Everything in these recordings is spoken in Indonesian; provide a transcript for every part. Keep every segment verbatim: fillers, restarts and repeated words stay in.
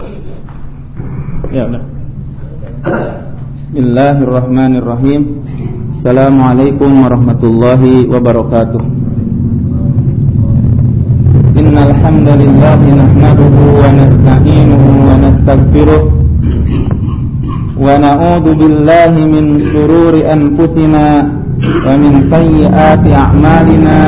Ya udah. Bismillahirrahmanirrahim. Assalamualaikum warahmatullahi wabarakatuh. Innal hamdalillah nahmaduhu wa nasta'inuhu wa nastaghfiruh wa na'udzu billahi min shururi anfusina wa min sayyiati a'malina.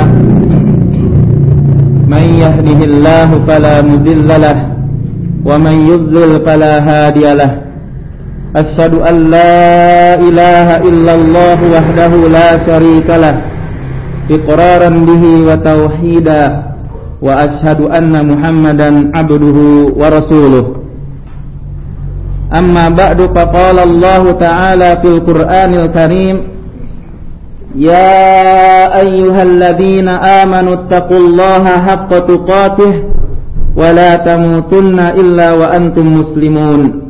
Man yahdihillahu fala mudilla lahu wa man yudlil fala hadiya lahu. Asyhadu an la ilaha illallah wahdahu la syarika lahu iqraran bihi wa tauhida wa asyhadu anna Muhammadan abduhu wa rasuluh. Amma ba'du, faqala Allah ta'ala fil Qur'anil Karim, ya ayyuhalladzina amanu taqullaha haqqa tuqatih wa la tamutunna illa wa antum muslimun.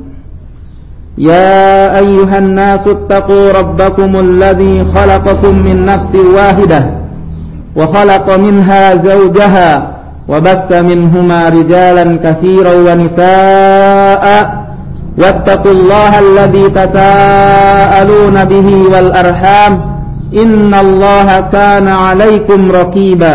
يا أيها الناس اتقوا ربكم الذي خلقكم من نفس واحدة وخلق منها زوجها وبث منهما رجالا كثيرا ونساء واتقوا الله الذي تساءلون به والأرحام إن الله كان عليكم رقيبا.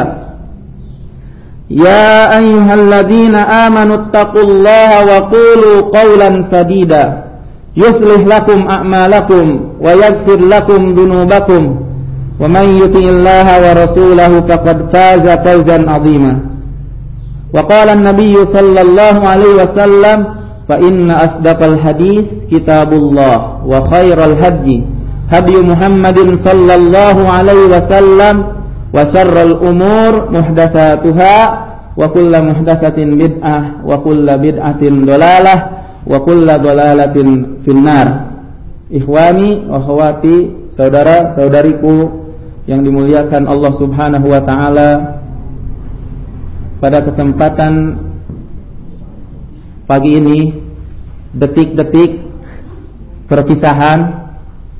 يا أيها الذين آمنوا اتقوا الله وقولوا قولا سديدا يصلح لكم أعمالكم ويغفر لكم ذنوبكم ومن يطع الله ورسوله فقد فاز فوزا عظيما. وقال النبي صلى الله عليه وسلم فإن أصدق الحديث كتاب الله وخير الهدي هدي محمد صلى الله عليه وسلم وشر الأمور محدثاتها وكل محدثة بدعة وكل بدعة ضلالة wa kullu dhalalatin finnar. Ikhwani wa akhwati, saudara-saudariku yang dimuliakan Allah Subhanahu wa taala, pada kesempatan pagi ini, detik-detik perpisahan,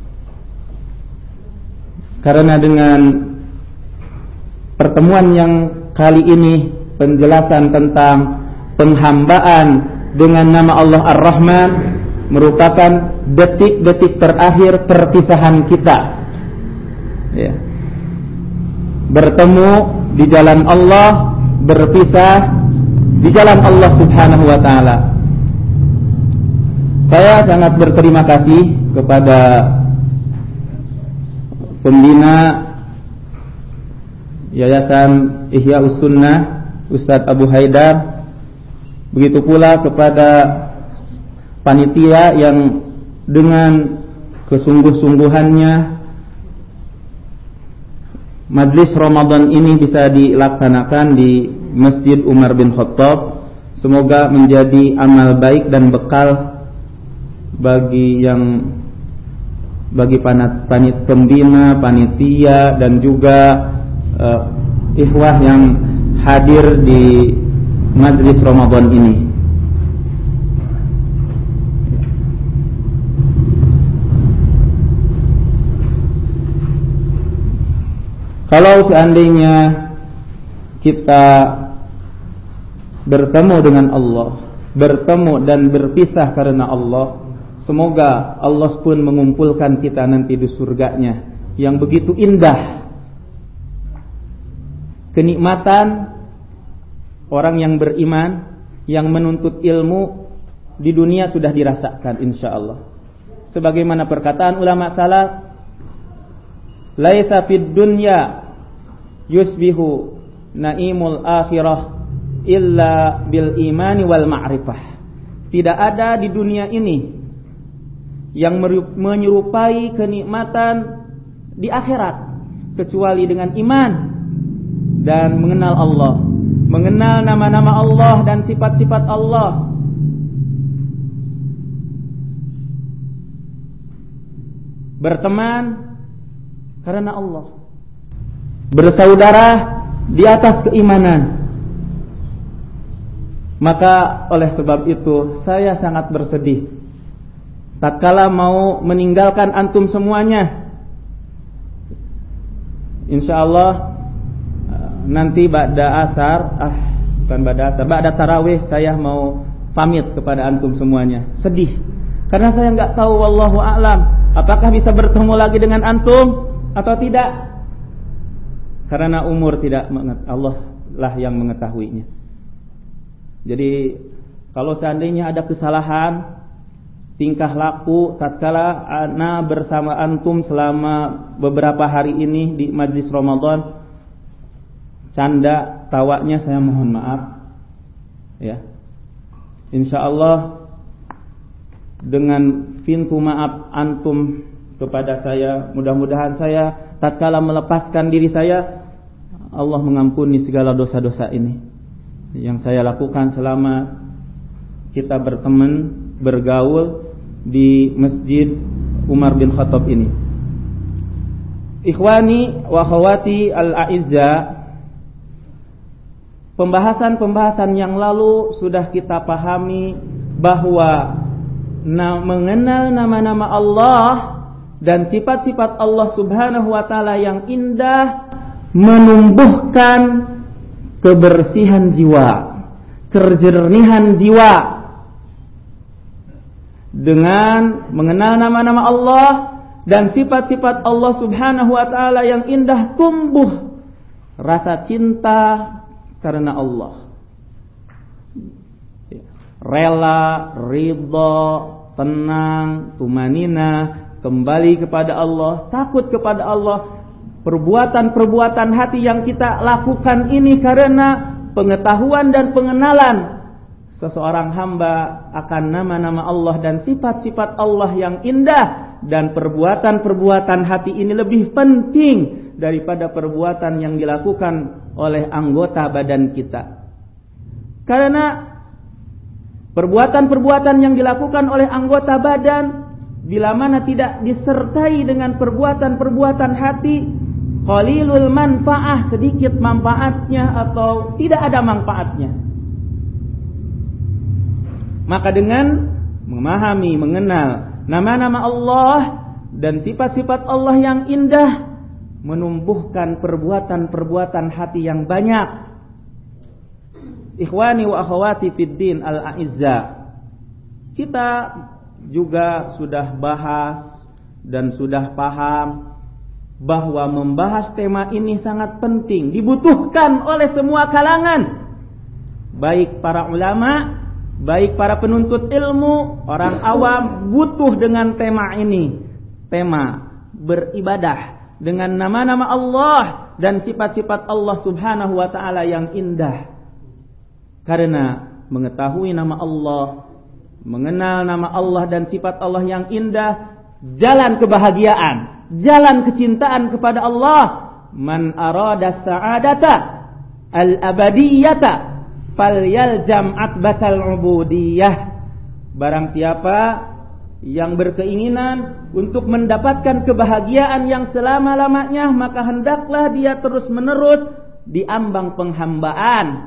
karena dengan pertemuan yang kali ini penjelasan tentang penghambaan dengan nama Allah Ar-Rahman merupakan detik-detik terakhir perpisahan kita, ya. Bertemu di jalan Allah, berpisah di jalan Allah Subhanahu wa ta'ala. Saya sangat berterima kasih kepada pembina Yayasan Ihya'us Sunnah Ustadz Abu Haidar, begitu pula kepada panitia yang dengan kesungguh-sungguhannya majlis Ramadan ini bisa dilaksanakan di Masjid Umar bin Khattab. Semoga menjadi amal baik dan bekal bagi yang bagi panit, panit pembina, panitia dan juga uh, ikhwah yang hadir di majlis Ramadan ini. Kalau seandainya kita bertemu dengan Allah, bertemu dan berpisah karena Allah, semoga Allah pun mengumpulkan kita nanti di surganya yang begitu indah. Kenikmatan orang yang beriman, yang menuntut ilmu di dunia sudah dirasakan insyaallah. Sebagaimana perkataan ulama salaf, laisa fid dunya yusbihu naimul akhirah illa bil imani wal ma'rifah. Tidak ada di dunia ini yang menyerupai kenikmatan di akhirat kecuali dengan iman dan mengenal Allah, mengenal nama-nama Allah dan sifat-sifat Allah. Berteman karena Allah, bersaudara di atas keimanan. Maka oleh sebab itu saya sangat bersedih tatkala mau meninggalkan antum semuanya. Insyaallah nanti ba'da asar, ah bukan ba'da asar, ba'da tarawih saya mau pamit kepada antum semuanya. Sedih karena saya nggak tahu, wallahu a'lam, apakah bisa bertemu lagi dengan antum atau tidak. Karena umur tidak menget- Allah lah yang mengetahuinya. Jadi kalau seandainya ada kesalahan tingkah laku tatkala ana bersama antum selama beberapa hari ini di majlis Ramadan, canda tawanya, saya mohon maaf ya. Insyaallah dengan pintu maaf antum kepada saya, mudah-mudahan saya tatkala melepaskan diri saya, Allah mengampuni segala dosa-dosa ini yang saya lakukan selama kita berteman, bergaul di Masjid Umar bin Khattab ini. Ikhwani wa akhwati al-a'izza, pembahasan-pembahasan yang lalu sudah kita pahami bahwa na- mengenal nama-nama Allah dan sifat-sifat Allah Subhanahu wa taala yang indah menumbuhkan kebersihan jiwa, kejernihan jiwa. Dengan mengenal nama-nama Allah dan sifat-sifat Allah Subhanahu wa taala yang indah, tumbuh rasa cinta karena Allah. Rela, ridha, tenang, tumanina, kembali kepada Allah, takut kepada Allah. Perbuatan-perbuatan hati yang kita lakukan ini karena pengetahuan dan pengenalan seseorang hamba akan nama-nama Allah dan sifat-sifat Allah yang indah. Dan perbuatan-perbuatan hati ini lebih penting daripada perbuatan yang dilakukan oleh anggota badan kita. Karena perbuatan-perbuatan yang dilakukan oleh anggota badan bila mana tidak disertai dengan perbuatan-perbuatan hati, qalilul manfaah, sedikit manfaatnya atau tidak ada manfaatnya. Maka dengan memahami, mengenal nama-nama Allah dan sifat-sifat Allah yang indah, menumbuhkan perbuatan-perbuatan hati yang banyak. Ikhwani wa akhwati fid din al-a'izza, kita juga sudah bahas dan sudah paham bahwa membahas tema ini sangat penting, dibutuhkan oleh semua kalangan, baik para ulama, baik para penuntut ilmu, orang awam butuh dengan tema ini. Tema beribadah dengan nama-nama Allah dan sifat-sifat Allah Subhanahu wa taala yang indah. Karena mengetahui nama Allah, mengenal nama Allah dan sifat Allah yang indah, jalan kebahagiaan, jalan kecintaan kepada Allah. Man arada sa'adata al-abadiyata falyalzam atbatal ubudiyah. Barang siapa yang berkeinginan untuk mendapatkan kebahagiaan yang selama-lamanya, maka hendaklah dia terus-menerus di ambang penghambaan.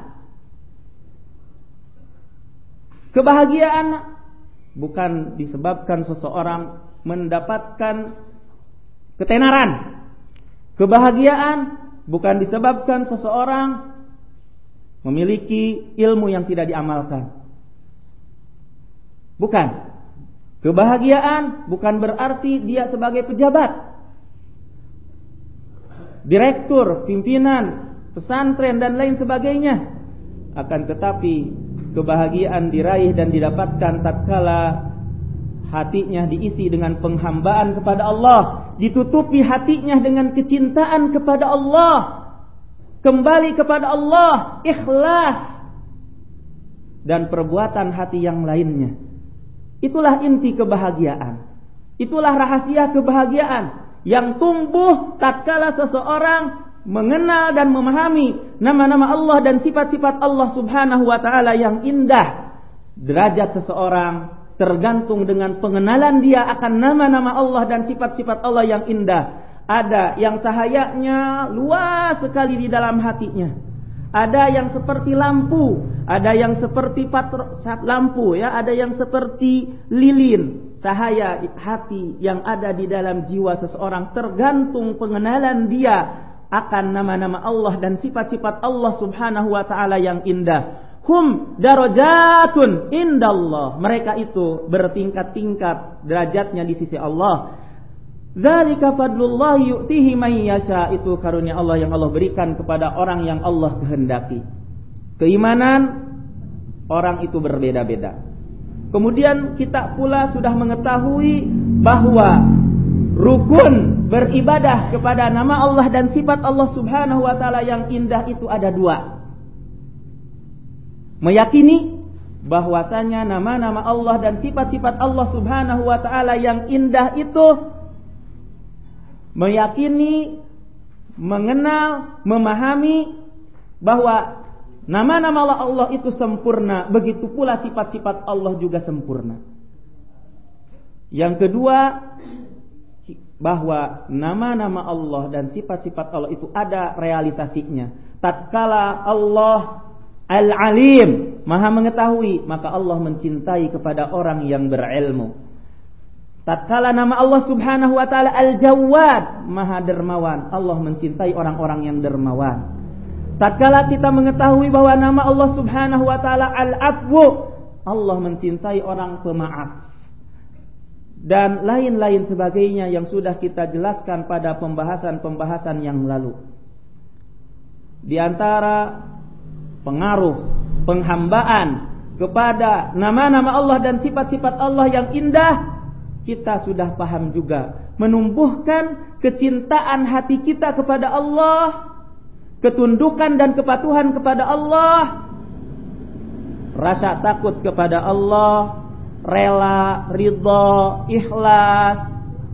Kebahagiaan bukan disebabkan seseorang mendapatkan ketenaran. Kebahagiaan bukan disebabkan seseorang memiliki ilmu yang tidak diamalkan. Bukan. Kebahagiaan bukan berarti dia sebagai pejabat, direktur, pimpinan, pesantren dan lain sebagainya. Akan tetapi kebahagiaan diraih dan didapatkan tatkala hatinya diisi dengan penghambaan kepada Allah, ditutupi hatinya dengan kecintaan kepada Allah, kembali kepada Allah, ikhlas, dan perbuatan hati yang lainnya. Itulah inti kebahagiaan. Itulah rahasia kebahagiaan yang tumbuh tatkala seseorang mengenal dan memahami nama-nama Allah dan sifat-sifat Allah Subhanahu wa taala yang indah. Derajat seseorang tergantung dengan pengenalan dia akan nama-nama Allah dan sifat-sifat Allah yang indah. Ada yang cahayanya luas sekali di dalam hatinya, ada yang seperti lampu, ada yang seperti patro, lampu ya, ada yang seperti lilin. Cahaya hati yang ada di dalam jiwa seseorang tergantung pengenalan dia akan nama-nama Allah dan sifat-sifat Allah Subhanahu wa taala yang indah. hum darajatun indallah. Mereka itu bertingkat-tingkat derajatnya di sisi Allah. Dzalika fadlullah yu'tihi man yasha. Itu karunia Allah yang Allah berikan kepada orang yang Allah kehendaki. Keimanan orang itu berbeda-beda. Kemudian kita pula sudah mengetahui bahwa rukun beribadah kepada nama Allah dan sifat Allah Subhanahu wa taala yang indah itu ada dua. Meyakini bahwasanya nama-nama Allah dan sifat-sifat Allah Subhanahu wa taala yang indah itu, meyakini, mengenal, memahami bahwa nama-nama Allah itu sempurna, begitu pula sifat-sifat Allah juga sempurna. Yang kedua, bahwa nama-nama Allah dan sifat-sifat Allah itu ada realisasinya. Tatkala Allah Al-Alim, Maha mengetahui, maka Allah mencintai kepada orang yang berilmu. Tatkala nama Allah Subhanahu wa taala Al-Jawad, Maha dermawan, Allah mencintai orang-orang yang dermawan. Tatkala kita mengetahui bahwa nama Allah Subhanahu wa taala Al-Afwu, Allah mencintai orang pemaaf. Dan lain-lain sebagainya yang sudah kita jelaskan pada pembahasan-pembahasan yang lalu. Di antara pengaruh penghambaan kepada nama-nama Allah dan sifat-sifat Allah yang indah, kita sudah paham juga, menumbuhkan kecintaan hati kita kepada Allah, ketundukan dan kepatuhan kepada Allah, rasa takut kepada Allah, rela, ridha, ikhlas,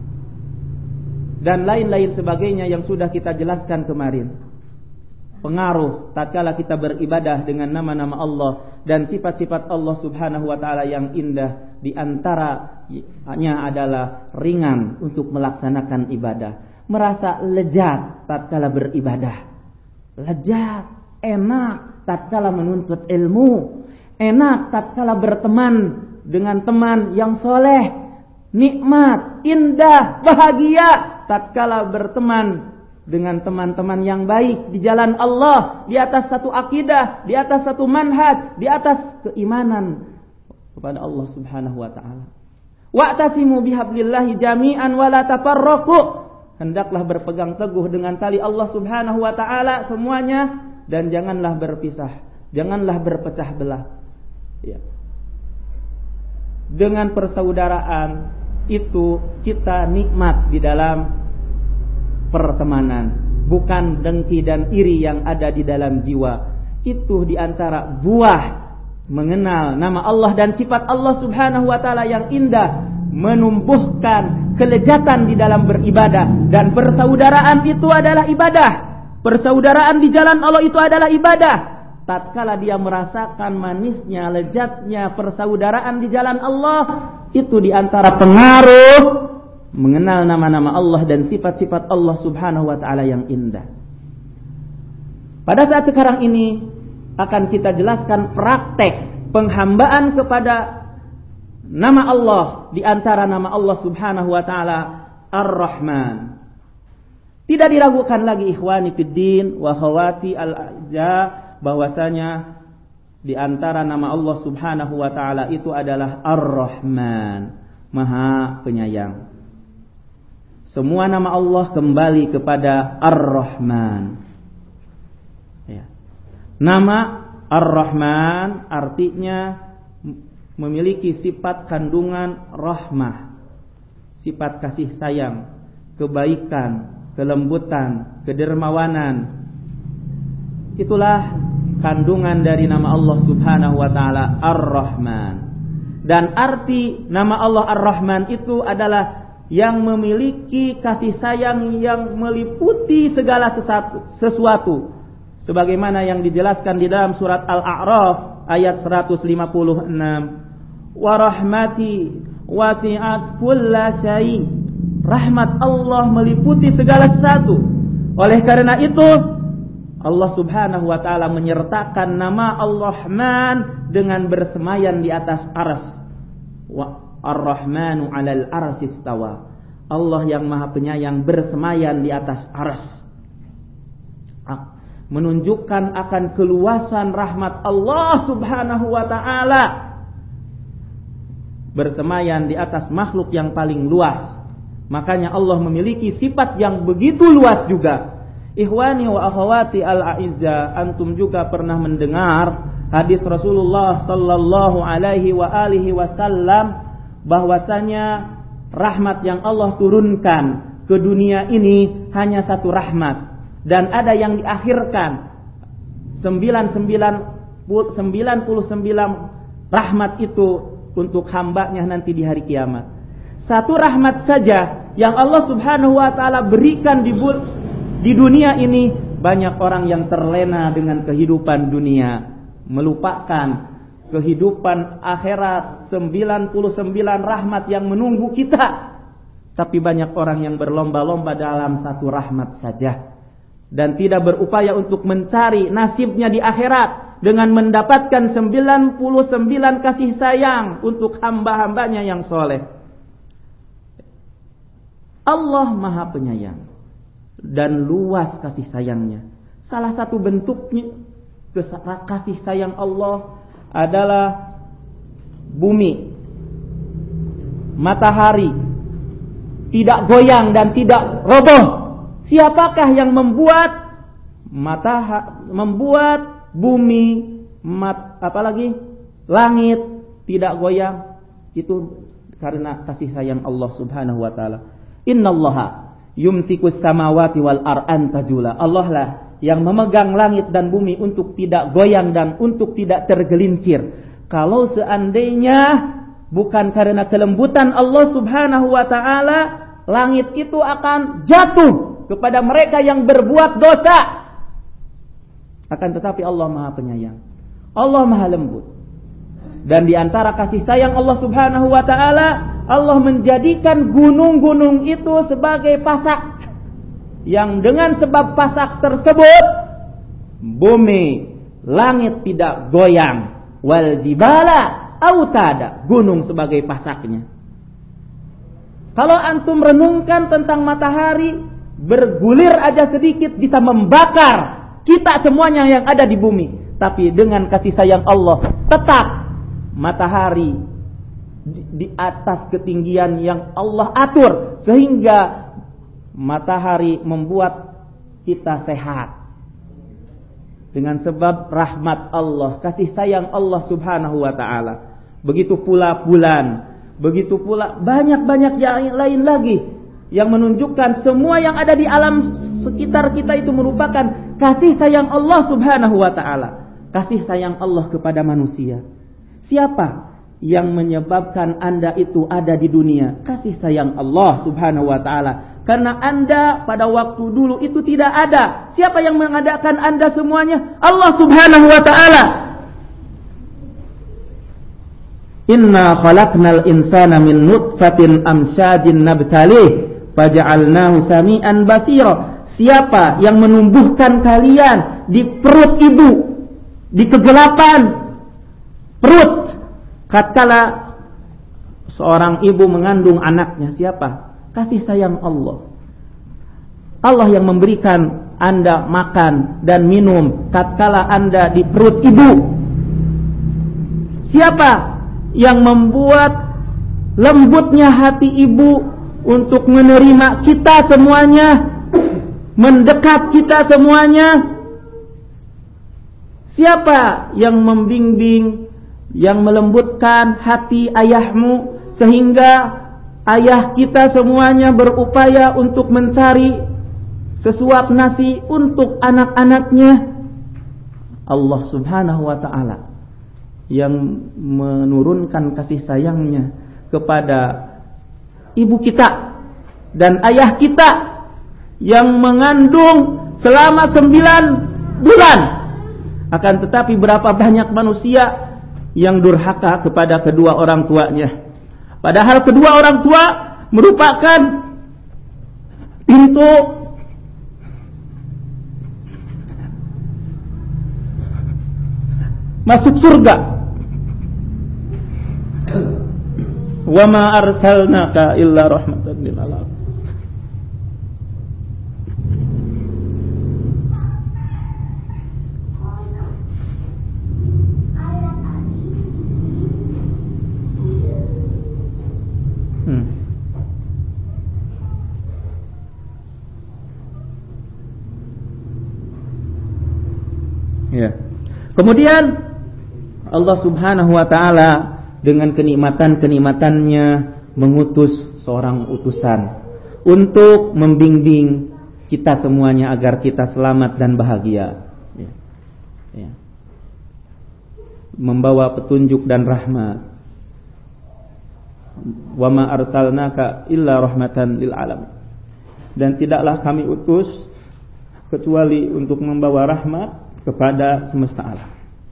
dan lain-lain sebagainya yang sudah kita jelaskan kemarin. Pengaruh tatkala kita beribadah dengan nama-nama Allah dan sifat-sifat Allah Subhanahu wa taala yang indah, di antaranya adalah ringan untuk melaksanakan ibadah, merasa lezat tatkala beribadah, lezat, enak tatkala menuntut ilmu, enak tatkala berteman dengan teman yang soleh, nikmat, indah, bahagia tatkala berteman dengan teman-teman yang baik di jalan Allah, di atas satu akidah, di atas satu manhaj, di atas keimanan kepada Allah Subhanahu wa taala. Wa'tasimu bihablillahi jami'an wa la tafarraqu. Hendaklah berpegang teguh dengan tali Allah Subhanahu wa taala semuanya, dan janganlah berpisah, janganlah berpecah belah. Ya. Dengan persaudaraan itu kita nikmat di dalam pertemanan, bukan dengki dan iri yang ada di dalam jiwa. Itu di antara buah mengenal nama Allah dan sifat Allah Subhanahu wa taala yang indah, menumbuhkan kelezatan di dalam beribadah. Dan persaudaraan itu adalah ibadah. Persaudaraan di jalan Allah itu adalah ibadah. Tatkala dia merasakan manisnya, lezatnya persaudaraan di jalan Allah, itu di antara pengaruh mengenal nama-nama Allah dan sifat-sifat Allah Subhanahu wa taala yang indah. Pada saat sekarang ini akan kita jelaskan praktek penghambaan kepada nama Allah, di antara nama Allah Subhanahu wa taala Ar-Rahman. Tidak diragukan lagi ikhwani fiddin wa khawati al-a'za, bahwasanya di antara nama Allah Subhanahu wa taala itu adalah Ar-Rahman, Maha Penyayang. Semua nama Allah kembali kepada Ar-Rahman. Ya. Nama Ar-Rahman artinya memiliki sifat kandungan rahmah, sifat kasih sayang, kebaikan, kelembutan, kedermawanan. Itulah kandungan dari nama Allah Subhanahu wa taala Ar-Rahman. Dan arti nama Allah Ar-Rahman itu adalah yang memiliki kasih sayang yang meliputi segala sesuatu, sebagaimana yang dijelaskan di dalam surat Al-A'raf ayat seratus lima puluh enam. Wa rahmati wasi'at kulla syai'. Rahmat Allah meliputi segala sesuatu. Oleh karena itu Allah Subhanahu wa taala menyertakan nama Ar-Rahman dengan bersemayan di atas arsy. Wa Ar-Rahmanu 'alal arsy istawa. Allah yang Maha Penyayang bersemayan di atas arsy. menunjukkan akan keluasan rahmat Allah Subhanahu wa taala bersemayan di atas makhluk yang paling luas. Makanya Allah memiliki sifat yang begitu luas juga. Ikhwani wa akhwati al-a'izza, antum juga pernah mendengar hadis Rasulullah sallallahu alaihi wa alihi wasallam bahwasanya rahmat yang Allah turunkan ke dunia ini hanya satu rahmat. Dan ada yang diakhirkan sembilan puluh sembilan rahmat itu untuk hambanya nanti di hari kiamat. Satu rahmat saja yang Allah Subhanahu wa taala berikan di, di dunia ini, banyak orang yang terlena dengan kehidupan dunia, melupakan kehidupan akhirat, sembilan puluh sembilan rahmat yang menunggu kita. Tapi banyak orang yang berlomba-lomba dalam satu rahmat saja dan tidak berupaya untuk mencari nasibnya di akhirat dengan mendapatkan sembilan puluh sembilan kasih sayang untuk hamba-hambanya yang soleh. Allah Maha Penyayang dan luas kasih sayangnya. Salah satu bentuknya kasih sayang Allah adalah bumi, matahari tidak goyang dan tidak roboh. Siapakah yang membuat matahari, membuat bumi, mat, apalagi langit tidak goyang? Itu karena kasih sayang Allah Subhanahu wa taala. Innallaha yumsikus samawati wal ar an tazula. Allah lah yang memegang langit dan bumi untuk tidak goyang dan untuk tidak tergelincir. Kalau seandainya bukan karena kelembutan Allah Subhanahu wa taala, langit itu akan jatuh kepada mereka yang berbuat dosa. Akan tetapi Allah Maha Penyayang, Allah Maha Lembut. Dan di antara kasih sayang Allah Subhanahu wa taala, Allah menjadikan gunung-gunung itu sebagai pasak, yang dengan sebab pasak tersebut bumi, langit tidak goyang. Wal jibala autada, gunung sebagai pasaknya. Kalau antum renungkan tentang matahari, bergulir aja sedikit bisa membakar kita semuanya yang ada di bumi. Tapi dengan kasih sayang Allah, tetap matahari di, di atas ketinggian yang Allah atur, sehingga matahari membuat kita sehat. Dengan sebab rahmat Allah, kasih sayang Allah Subhanahu wa ta'ala. Begitu pula bulan, begitu pula banyak-banyak yang lain lagi yang menunjukkan semua yang ada di alam sekitar kita itu merupakan kasih sayang Allah Subhanahu wa ta'ala. Kasih sayang Allah kepada manusia. Siapa yang menyebabkan Anda itu ada di dunia? Kasih sayang Allah Subhanahu wa ta'ala. Karena Anda pada waktu dulu itu tidak ada. Siapa yang mengadakan Anda semuanya? Allah Subhanahu wa ta'ala. Inna khalaqnal insana min nutfatin amsyajin nabtalih faja'alnahu sami'an basira. Siapa yang menumbuhkan kalian di perut ibu, di kegelapan perut, tatkala seorang ibu mengandung anaknya? Siapa? Kasih sayang Allah. Allah yang memberikan Anda makan dan minum tatkala Anda di perut ibu. Siapa yang membuat lembutnya hati ibu untuk menerima kita semuanya, mendekat kita semuanya? Siapa yang membimbing, yang melembutkan hati ayahmu sehingga ayah kita semuanya berupaya untuk mencari sesuap nasi untuk anak-anaknya? Allah Subhanahu wa ta'ala yang menurunkan kasih sayangnya kepada ibu kita dan ayah kita yang mengandung selama sembilan bulan. Akan tetapi berapa banyak manusia yang durhaka kepada kedua orang tuanya. Padahal kedua orang tua merupakan pintu masuk surga. Wa ma arsalnaka illa rahmatan lil alamin. Kemudian Allah Subhanahu wa taala dengan kenikmatan-kenikmatannya mengutus seorang utusan untuk membimbing kita semuanya agar kita selamat dan bahagia, ya. Ya. Membawa petunjuk dan rahmat. Wa ma arsalnaka illa rahmatan lil alamin. Dan tidaklah kami utus kecuali untuk membawa rahmat kepada semesta alam.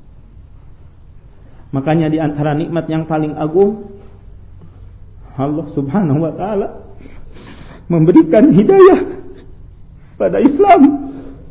Makanya di antara nikmat yang paling agung, Allah Subhanahu wa taala memberikan hidayah pada Islam.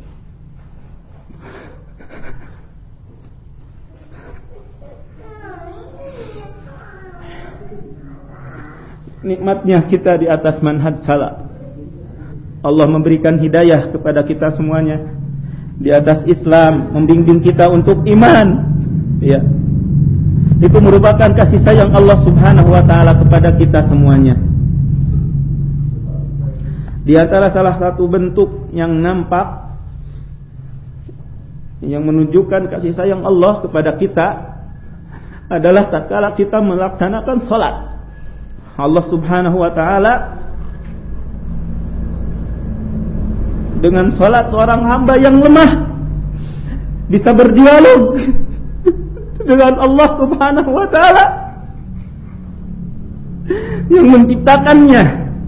Nikmatnya kita di atas manhaj salaf. Allah memberikan hidayah kepada kita semuanya di atas Islam, membimbing kita untuk iman. Ya. Itu merupakan kasih sayang Allah Subhanahu wa taala kepada kita semuanya. Di antara salah satu bentuk yang nampak yang menunjukkan kasih sayang Allah kepada kita adalah tatkala kita melaksanakan salat. Allah Subhanahu wa taala dengan salat seorang hamba yang lemah bisa berdialog dengan Allah Subhanahu wa taala yang menciptakannya,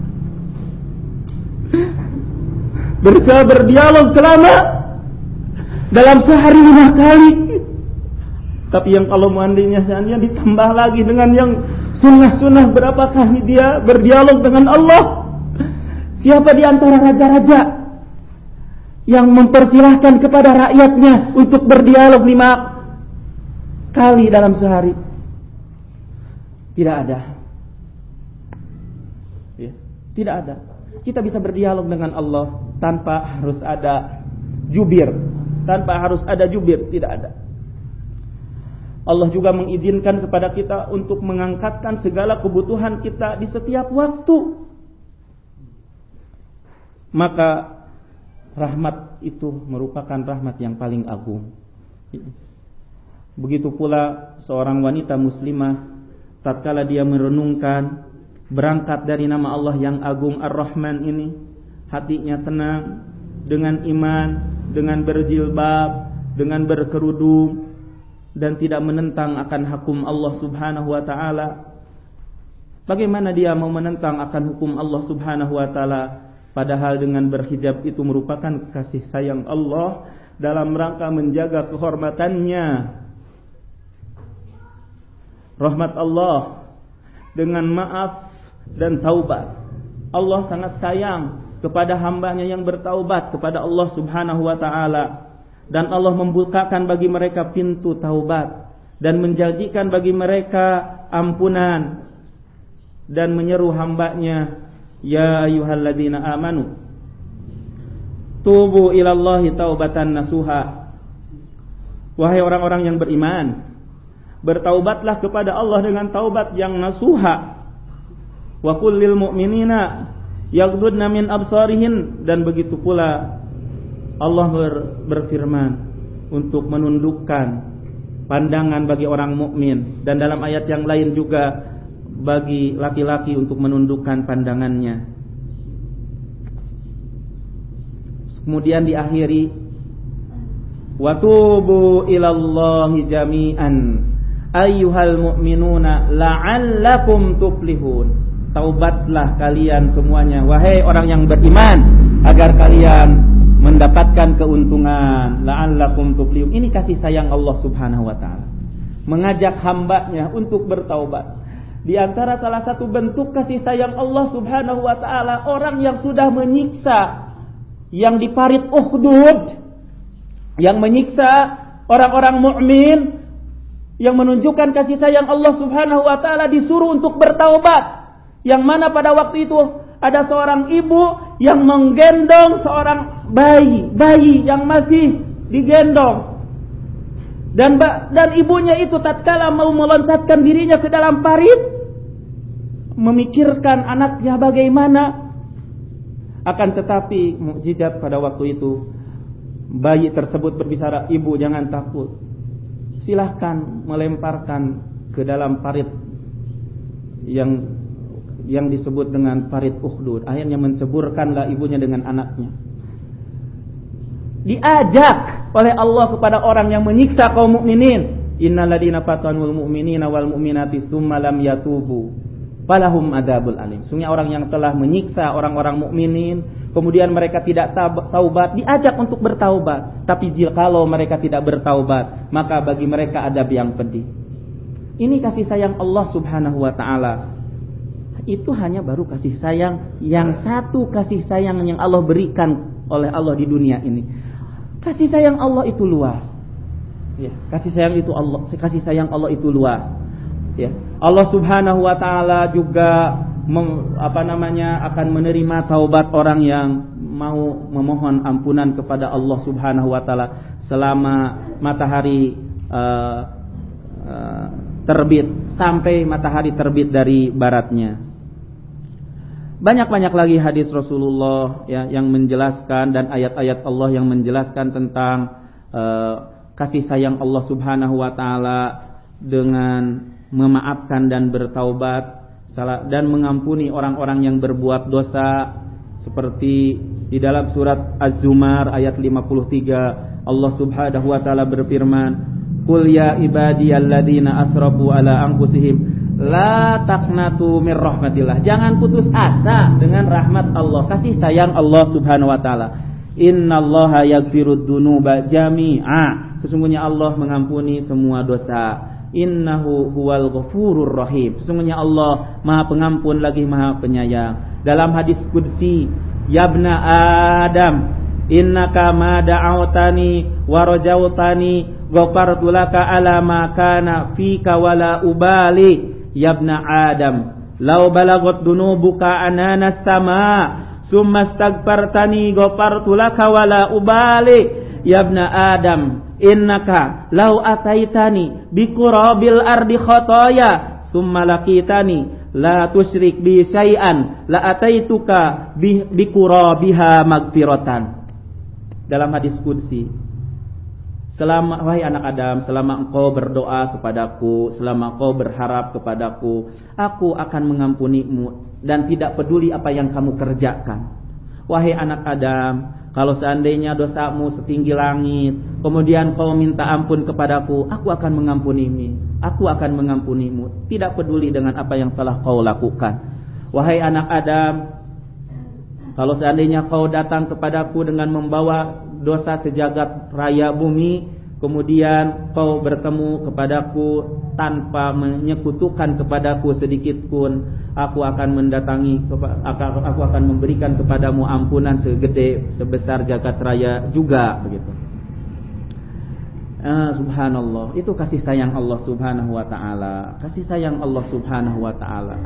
bisa berdialog selama dalam sehari lima kali. Tapi yang kalau seandainya seandainya ditambah lagi dengan yang sunnah-sunnah, berapa kali dia berdialog dengan Allah? Siapa di antara raja-raja yang mempersilahkan kepada rakyatnya untuk berdialog lima kali dalam sehari? Tidak ada. Ya, tidak ada. Kita bisa berdialog dengan Allah tanpa harus ada jubir, tanpa harus ada jubir, tidak ada. Allah juga mengizinkan kepada kita untuk mengangkatkan segala kebutuhan kita di setiap waktu. Maka rahmat itu merupakan rahmat yang paling agung. Begitu pula seorang wanita muslimah tatkala dia merenungkan berangkat dari nama Allah yang agung Ar-Rahman ini, hatinya tenang dengan iman, dengan berjilbab, dengan berkerudung, dan tidak menentang akan hukum Allah Subhanahu wa taala. Bagaimana dia mau menentang akan hukum Allah Subhanahu wa taala padahal dengan berhijab itu merupakan kasih sayang Allah dalam rangka menjaga kehormatannya. Rahmat Allah dengan maaf dan taubat. Allah sangat sayang kepada hambanya yang bertaubat kepada Allah Subhanahu wa taala. Dan Allah membukakan bagi mereka pintu taubat dan menjanjikan bagi mereka ampunan dan menyeru hambanya, ya ayyuhalladzina amanu tubu ilallahi taubatan nasuha. Wahai orang-orang yang beriman, bertaubatlah kepada Allah dengan taubat yang nasuha. Wa qul lil mu'minina yaghdudna min absarihin, dan begitu pula Allah ber, berfirman untuk menundukkan pandangan bagi orang mukmin, dan dalam ayat yang lain juga bagi laki-laki untuk menundukkan pandangannya. Kemudian diakhiri, wa tubu ilallahi jami'an ayyuhal mu'minuna la'allakum tuflihun. Taubatlah kalian semuanya wahai orang yang beriman agar kalian mendapatkan keuntungan. La'allakum tuflihun. Ini kasih sayang Allah Subhanahu wa taala, mengajak hambanya untuk bertaubat. Di antara salah satu bentuk kasih sayang Allah Subhanahu wa taala, orang yang sudah menyiksa, yang di parit Uhud, yang menyiksa orang-orang mukmin, yang menunjukkan kasih sayang Allah Subhanahu wa taala, disuruh untuk bertaubat. Yang mana pada waktu itu ada seorang ibu yang menggendong seorang bayi, bayi yang masih digendong. Dan dan ibunya itu tatkala mau meloncatkan dirinya ke dalam parit, memikirkan anaknya bagaimana. Akan tetapi mukjizat pada waktu itu, bayi tersebut berbicara, ibu jangan takut, silahkan melemparkan ke dalam parit yang yang disebut dengan parit Ukhdud. Akhirnya menceburkanlah ibunya dengan anaknya. Diajak oleh Allah kepada orang yang menyiksa kaum mukminin. Innal ladzina fatanul mu'minina wal mu'minati tsumma lam yatubu falahum adzabul alim. Sungguh orang yang telah menyiksa orang-orang mukminin kemudian mereka tidak taubat, diajak untuk bertaubat. Tapi jikalau mereka tidak bertaubat, maka bagi mereka adab yang pedih. Ini kasih sayang Allah Subhanahu wa taala. Itu hanya baru kasih sayang yang satu, kasih sayang yang Allah berikan oleh Allah di dunia ini. Kasih sayang Allah itu luas. Ya, kasih sayang itu Allah, kasih sayang Allah itu luas. Ya, Allah Subhanahu wa taala juga mem, apa namanya akan menerima taubat orang yang mau memohon ampunan kepada Allah Subhanahu wa taala selama matahari uh, uh, terbit sampai matahari terbit dari baratnya. Banyak-banyak lagi hadis Rasulullah ya, yang menjelaskan dan ayat-ayat Allah yang menjelaskan tentang uh, kasih sayang Allah Subhanahu wa taala dengan memaafkan dan bertaubat dan mengampuni orang-orang yang berbuat dosa, seperti di dalam surat Az-Zumar ayat lima puluh tiga Allah Subhanahu wa taala berfirman, "Qul ya ibadiyalladzina asrafu ala anfusihim la taqnatu mir rahmatillah." Jangan putus asa dengan rahmat Allah, kasih sayang Allah Subhanahu wa taala. Innallaha yaghfirud dzunuba jami'a. Sesungguhnya Allah mengampuni semua dosa. Innahu huwal ghafurur rahim. Sesungguhnya Allah Maha Pengampun lagi Maha Penyayang. Dalam hadis qudsi, "Ya ibna Adam, innaka ma da'awtani wa rajautani ghafartu laka ala ma kana fika wala ubali. Ya ibna Adam, law balagat dunubuka anana sama, summa astaghfartani ghafartu laka wala ubali. Ya ibna Adam, innaka law ataitani biqurabil ardi khotoya summa laqitani la tusyrik bi syai'an la ataituka biqurabiha magfiratan." Dalam hadis qudsi, selama wahai anak Adam, selama engkau berdoa kepadaku, selama engkau berharap kepadaku, aku akan mengampunimu dan tidak peduli apa yang kamu kerjakan. Wahai anak Adam, kalau seandainya dosamu setinggi langit, kemudian kau minta ampun kepadaku, aku akan mengampunimu. Aku akan mengampunimu, tidak peduli dengan apa yang telah kau lakukan. Wahai anak Adam, kalau seandainya kau datang kepadaku dengan membawa dosa sejagat raya bumi, kemudian kau bertemu kepadaku tanpa menyekutukan kepadaku sedikit pun, aku akan mendatangi, aku akan memberikan kepadamu ampunan segede sebesar jagat raya juga, begitu. Ah, subhanallah, itu kasih sayang Allah Subhanahu wa taala, kasih sayang Allah Subhanahu wa taala.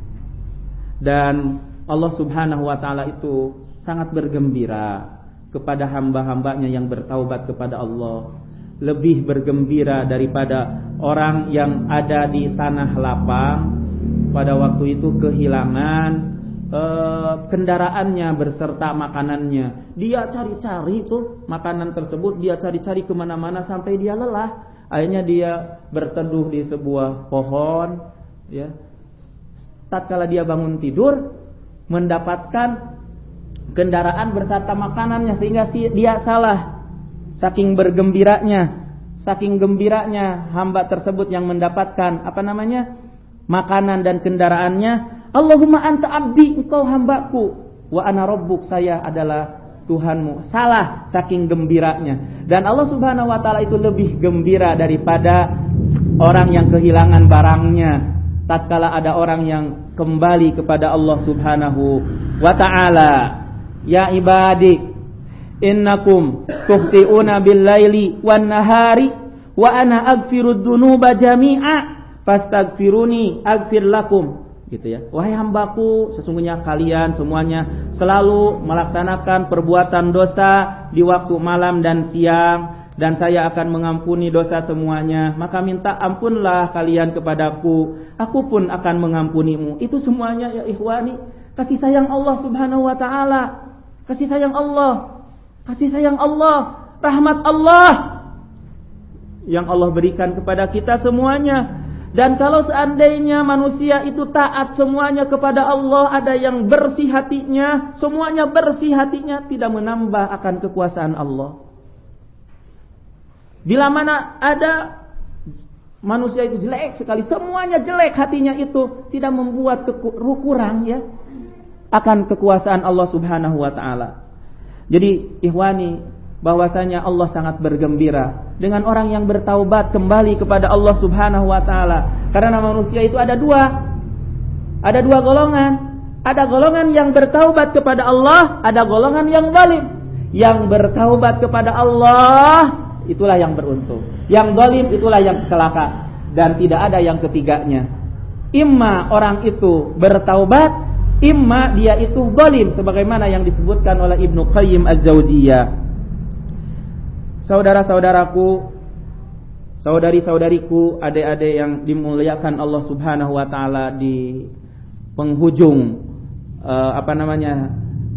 Dan Allah Subhanahu wa taala itu sangat bergembira kepada hamba-hambanya yang bertaubat kepada Allah, lebih bergembira daripada orang yang ada di tanah lapang pada waktu itu kehilangan e, kendaraannya berserta makanannya. Dia cari-cari tuh makanan tersebut, dia cari-cari kemana-mana sampai dia lelah. Akhirnya dia berteduh di sebuah pohon, ya. Tatkala dia bangun tidur, mendapatkan kendaraan berserta makanannya, sehingga dia salah. Saking bergembiranya, saking gembiranya hamba tersebut yang mendapatkan apa namanya makanan dan kendaraannya. Allahumma anta abdi, engkau hambaku, wa ana rabbuk, saya adalah Tuhanmu. Salah saking gembiranya. Dan Allah Subhanahu wa taala itu lebih gembira daripada orang yang kehilangan barangnya. Tatkala ada orang yang kembali kepada Allah Subhanahu wa taala. Ya ibadi, innakum tukhti'una bil-laili wan-nahari wa ana aghfirud dzunuba jami'a fastaghfiruni aghfir lakum, gitu ya. Wahai hambaku, sesungguhnya kalian semuanya selalu melaksanakan perbuatan dosa di waktu malam dan siang, dan saya akan mengampuni dosa semuanya. Maka minta ampunlah kalian kepadaku, aku pun akan mengampunimu. Itu semuanya ya ikhwani, kasih sayang Allah Subhanahu wa taala. Kasih sayang Allah, kasih sayang Allah, rahmat Allah. yang Allah berikan kepada kita semuanya. Dan kalau seandainya manusia itu taat semuanya kepada Allah, ada yang bersih hatinya, semuanya bersih hatinya, tidak menambah akan kekuasaan Allah. Bila mana ada manusia itu jelek sekali, semuanya jelek hatinya itu, tidak membuat kurang ya akan kekuasaan Allah Subhanahu wa taala. Jadi ikhwani, bahwasanya Allah sangat bergembira dengan orang yang bertaubat kembali kepada Allah Subhanahu wa taala. Karena manusia itu ada dua. Ada dua golongan. Ada golongan yang bertaubat kepada Allah, ada golongan yang zalim. Yang bertaubat kepada Allah itulah yang beruntung. Yang zalim itulah yang celaka, dan tidak ada yang ketiganya. Imma orang itu bertaubat, imma dia itu zalim, sebagaimana yang disebutkan oleh Ibnu Qayyim Az-Zaujiyah. Saudara-saudaraku, saudari-saudariku, adik-adik yang dimuliakan Allah Subhanahu wa taala, di penghujung uh, apa namanya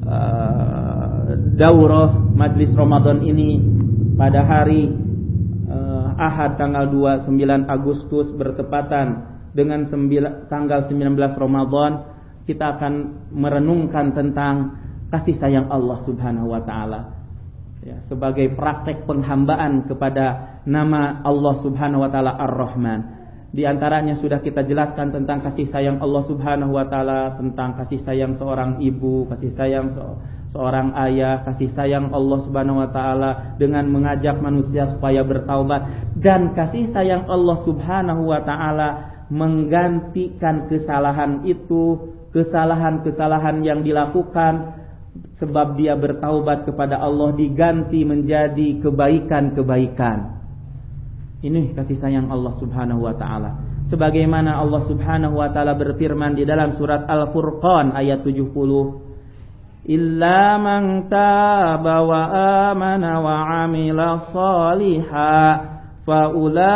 uh, daurah majlis Ramadan ini pada hari uh, Ahad tanggal dua puluh sembilan Agustus bertepatan dengan sembilan, tanggal sembilan belas Ramadan, kita akan merenungkan tentang kasih sayang Allah Subhanahu wa taala. Ya, sebagai praktek penghambaan kepada nama Allah Subhanahu wa taala Ar-Rahman. Di antaranya sudah kita jelaskan tentang kasih sayang Allah Subhanahu wa taala, tentang kasih sayang seorang ibu, kasih sayang se seorang ayah, kasih sayang Allah Subhanahu wa taala dengan mengajak manusia supaya bertaubat, dan kasih sayang Allah Subhanahu wa taala menggantikan kesalahan itu, kesalahan-kesalahan yang dilakukan sebab dia bertaubat kepada Allah, diganti menjadi kebaikan-kebaikan. Ini kasih sayang Allah Subhanahu wa taala. Sebagaimana Allah Subhanahu wa taala berfirman di dalam surat Al-Furqan ayat tujuh puluh, "Illa man taba wa amana wa amila shalihan fa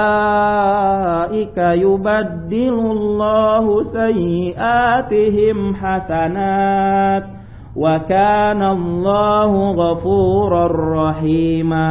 ulaika yubaddilullahu sayyi'atihim hasanat wa kana Allahu ghafurur rahima."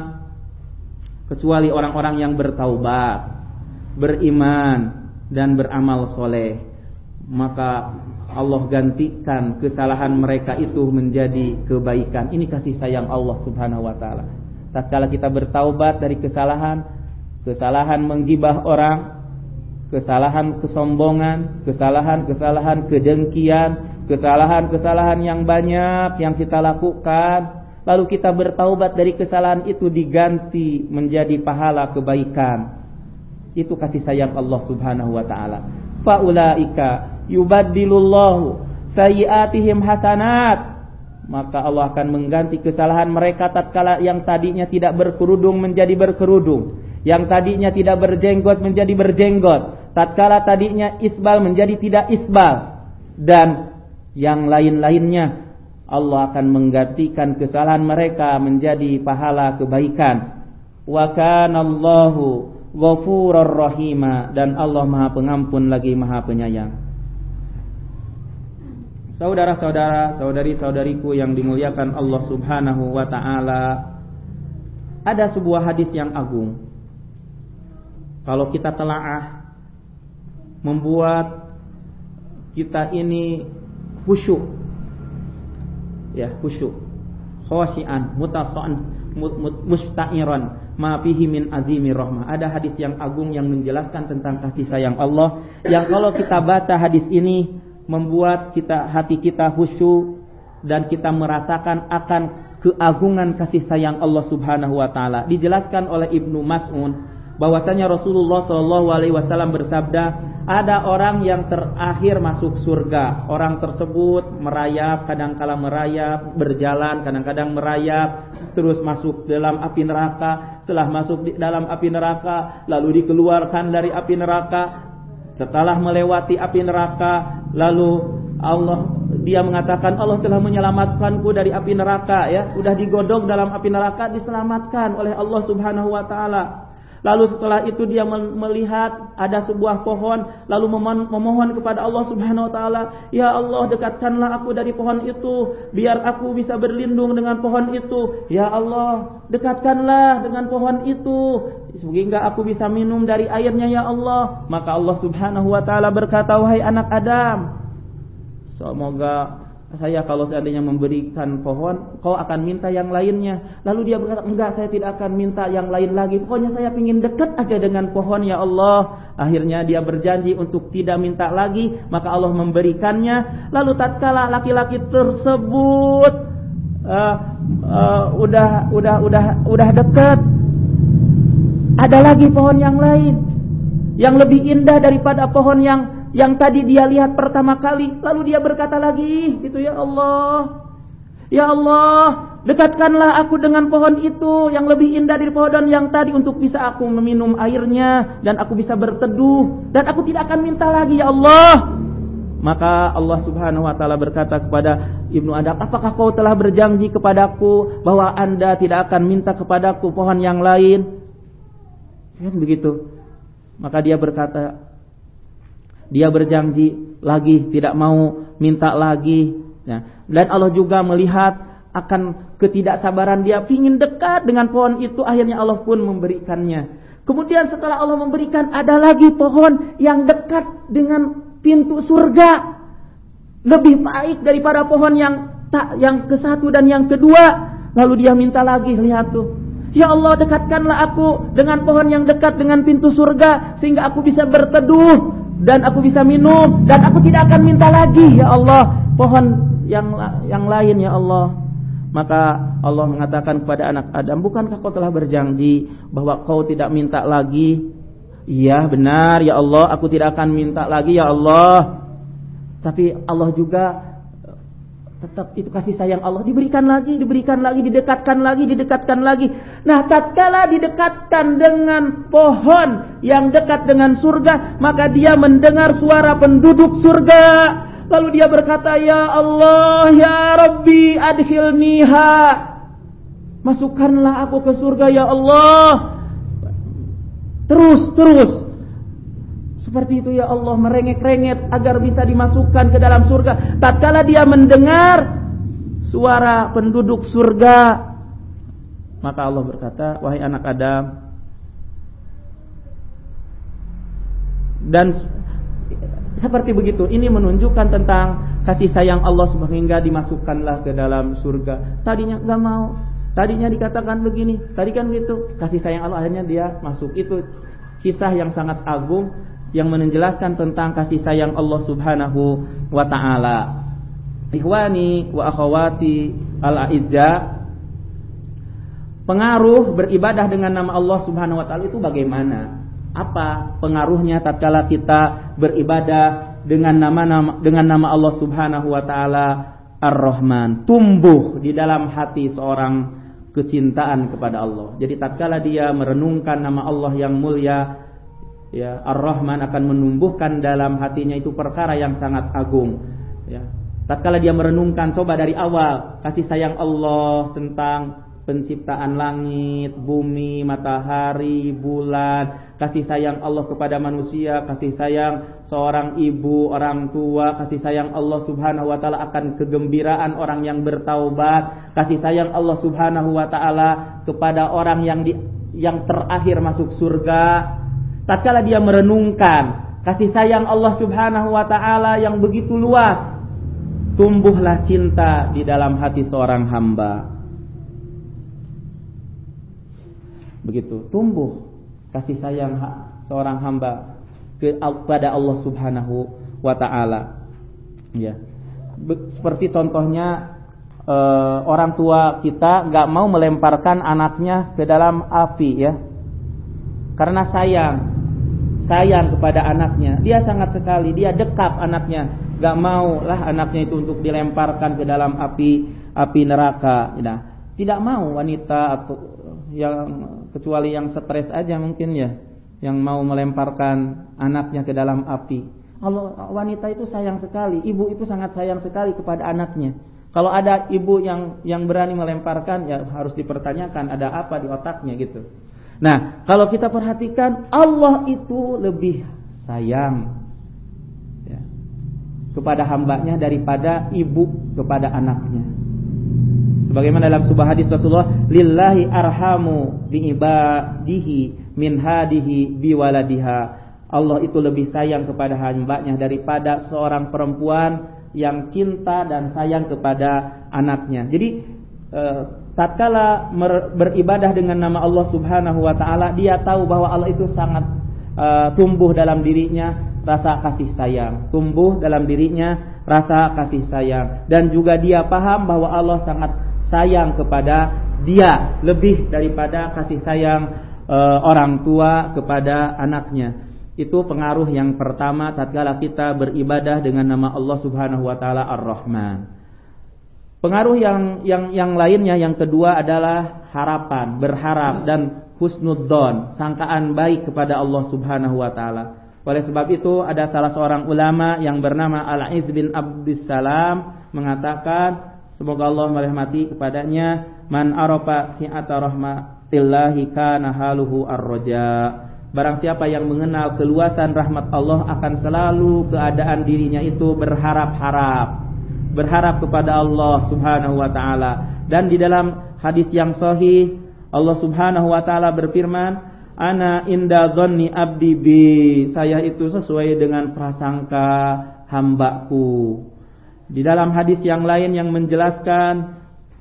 Kecuali orang-orang yang bertaubat, beriman dan beramal soleh, maka Allah gantikan kesalahan mereka itu menjadi kebaikan. Ini kasih sayang Allah Subhanahu wa taala. Tatkala kita bertaubat dari kesalahan, kesalahan menggibah orang, kesalahan kesombongan, kesalahan-kesalahan kedengkian, kesalahan-kesalahan yang banyak yang kita lakukan, lalu kita bertaubat dari kesalahan itu, diganti menjadi pahala kebaikan. Itu kasih sayang Allah Subhanahu wa taala. Faulaika yubaddilullahu sayyi'atihim hasanat, maka Allah akan mengganti kesalahan mereka tatkala yang tadinya tidak berkerudung menjadi berkerudung, yang tadinya tidak berjenggot menjadi berjenggot, tatkala tadinya isbal menjadi tidak isbal, dan yang lain-lainnya. Allah akan menggantikan kesalahan mereka menjadi pahala kebaikan. Wa kana Allahu ghafurur rahima, dan Allah Maha Pengampun lagi Maha Penyayang. Saudara-saudara, saudari-saudariku yang dimuliakan Allah Subhanahu wa taala, ada sebuah hadis yang agung. Kalau kita telaah, membuat kita ini khusyuk. Ya, khusyuk, khashian, mutasaan, musta'iran, ma fihi min azimi rahmah. Ada hadis yang agung yang menjelaskan tentang kasih sayang Allah, yang kalau kita baca hadis ini membuat kita, hati kita khusyuk, dan kita merasakan akan keagungan kasih sayang Allah Subhanahu wa taala. Dijelaskan oleh Ibnu Mas'ud bahwasanya Rasulullah shallallahu alaihi wasallam bersabda, ada orang yang terakhir masuk surga. Orang tersebut merayap, kadang-kala merayap, berjalan, kadang-kadang merayap, terus masuk dalam api neraka. Setelah masuk di dalam api neraka, lalu dikeluarkan dari api neraka. Setelah melewati api neraka, lalu Allah, dia mengatakan, Allah telah menyelamatkanku dari api neraka, ya, sudah digodok dalam api neraka, diselamatkan oleh Allah Subhanahu wa taala. Lalu setelah itu dia melihat ada sebuah pohon, lalu memohon kepada Allah Subhanahu wa taala, "Ya Allah, dekatkanlah aku dari pohon itu, biar aku bisa berlindung dengan pohon itu. Ya Allah, dekatkanlah dengan pohon itu sehingga aku bisa minum dari airnya, ya Allah." Maka Allah Subhanahu wa taala berkata, "Wahai anak Adam, semoga saya kalau seandainya memberikan pohon, kau akan minta yang lainnya." Lalu dia berkata, "Enggak, saya tidak akan minta yang lain lagi. Pokoknya saya ingin dekat aja dengan pohon, ya Allah." Akhirnya dia berjanji untuk tidak minta lagi, maka Allah memberikannya. Lalu tatkala laki-laki tersebut uh, uh, udah udah udah udah dekat, ada lagi pohon yang lain yang lebih indah daripada pohon yang yang tadi dia lihat pertama kali. Lalu dia berkata lagi, gitu, "Ya Allah, ya Allah, dekatkanlah aku dengan pohon itu yang lebih indah dari pohon yang tadi untuk bisa aku meminum airnya dan aku bisa berteduh dan aku tidak akan minta lagi, ya Allah." Maka Allah Subhanahu wa taala berkata kepada Ibnu Adam, "Apakah kau telah berjanji kepadaku bahwa Anda tidak akan minta kepadaku pohon yang lain?" Kan begitu. Maka dia berkata, dia berjanji lagi tidak mau minta lagi, ya. Dan Allah juga melihat akan ketidaksabaran dia, ingin dekat dengan pohon itu. Akhirnya Allah pun memberikannya. Kemudian setelah Allah memberikan, ada lagi pohon yang dekat dengan pintu surga, lebih baik daripada pohon yang tak yang ke satu dan yang kedua. Lalu dia minta lagi, lihat tuh, "Ya Allah, dekatkanlah aku dengan pohon yang dekat dengan pintu surga sehingga aku bisa berteduh dan aku bisa minum dan aku tidak akan minta lagi, ya Allah, pohon yang yang lain, ya Allah." Maka Allah mengatakan kepada anak Adam, "Bukankah kau telah berjanji bahwa kau tidak minta lagi?" "Iya, benar, ya Allah, aku tidak akan minta lagi, ya Allah." Tapi Allah juga tetap itu kasih sayang Allah, diberikan lagi, diberikan lagi, didekatkan lagi, didekatkan lagi. Nah, tatkala didekatkan dengan pohon yang dekat dengan surga, maka dia mendengar suara penduduk surga. Lalu dia berkata, "Ya Allah, ya Rabbi, adkhilniha." Masukkanlah aku ke surga, ya Allah. Terus, terus. Seperti itu, ya Allah, merengek-rengek agar bisa dimasukkan ke dalam surga. Tatkala dia mendengar suara penduduk surga, maka Allah berkata, "Wahai anak Adam." Dan seperti begitu, ini menunjukkan tentang kasih sayang Allah subhanahu hingga dimasukkanlah ke dalam surga. Tadinya gak mau, tadinya dikatakan begini, tadi kan gitu. Kasih sayang Allah, akhirnya dia masuk. Itu kisah yang sangat agung yang menjelaskan tentang kasih sayang Allah Subhanahu wa taala. Ikhwani wa akhwati al-a'izza, pengaruh beribadah dengan nama Allah Subhanahu wa taala itu bagaimana? Apa pengaruhnya tatkala kita beribadah dengan nama-nama dengan nama Allah Subhanahu wa taala Ar-Rahman? Tumbuh di dalam hati seorang kecintaan kepada Allah. Jadi tatkala dia merenungkan nama Allah yang mulia, ya, Ar-Rahman akan menumbuhkan dalam hatinya itu perkara yang sangat agung, ya. Tatkala dia merenungkan, coba dari awal kasih sayang Allah tentang penciptaan langit, bumi, matahari, bulan, kasih sayang Allah kepada manusia, kasih sayang seorang ibu, orang tua, kasih sayang Allah Subhanahu wa taala akan kegembiraan orang yang bertaubat, kasih sayang Allah Subhanahu wa taala kepada orang yang di, yang terakhir masuk surga. Tatkala dia merenungkan kasih sayang Allah Subhanahu wa taala yang begitu luas, tumbuhlah cinta di dalam hati seorang hamba. Begitu, tumbuh kasih sayang seorang hamba kepada Allah Subhanahu wa taala. Ya. Seperti contohnya eh, orang tua kita enggak mau melemparkan anaknya ke dalam api, ya. Karena sayang, sayang kepada anaknya. Dia sangat sekali, dia dekap anaknya. Gak mau lah anaknya itu untuk dilemparkan ke dalam api api neraka. Nah, tidak mau wanita atau yang kecuali yang stres aja mungkin, ya, yang mau melemparkan anaknya ke dalam api. Kalau wanita itu sayang sekali, ibu itu sangat sayang sekali kepada anaknya. Kalau ada ibu yang yang berani melemparkan, ya harus dipertanyakan ada apa di otaknya gitu. Nah, kalau kita perhatikan, Allah itu lebih sayang ya, kepada hambanya daripada ibu kepada anaknya. Sebagaimana dalam sebuah hadis Rasulullah, lillahi arhamu bi ibadihi min hadihi bi waladiha. Allah itu lebih sayang kepada hambanya daripada seorang perempuan yang cinta dan sayang kepada anaknya. Jadi eh, tatkala beribadah dengan nama Allah Subhanahu wa taala, dia tahu bahwa Allah itu sangat uh, tumbuh dalam dirinya rasa kasih sayang, tumbuh dalam dirinya rasa kasih sayang, dan juga dia paham bahwa Allah sangat sayang kepada dia lebih daripada kasih sayang uh, orang tua kepada anaknya. Itu pengaruh yang pertama tatkala kita beribadah dengan nama Allah Subhanahu wa taala Ar-Rahman. Pengaruh yang yang yang lainnya, yang kedua adalah harapan, berharap dan husnudzon, sangkaan baik kepada Allah Subhanahu wa taala. Oleh sebab itu ada salah seorang ulama yang bernama Al-Iz bin Abdussalam mengatakan, semoga Allah merahmati kepadanya, man arafa si'ata rahmatillahi kana haluhu ar-raja. Barang siapa yang mengenal keluasan rahmat Allah, akan selalu keadaan dirinya itu berharap-harap, berharap kepada Allah Subhanahu wa taala. Dan di dalam hadis yang sahih, Allah Subhanahu wa taala berfirman, ana inda dhanni abdi bi, saya itu sesuai dengan prasangka hambaku. Di dalam hadis yang lain yang menjelaskan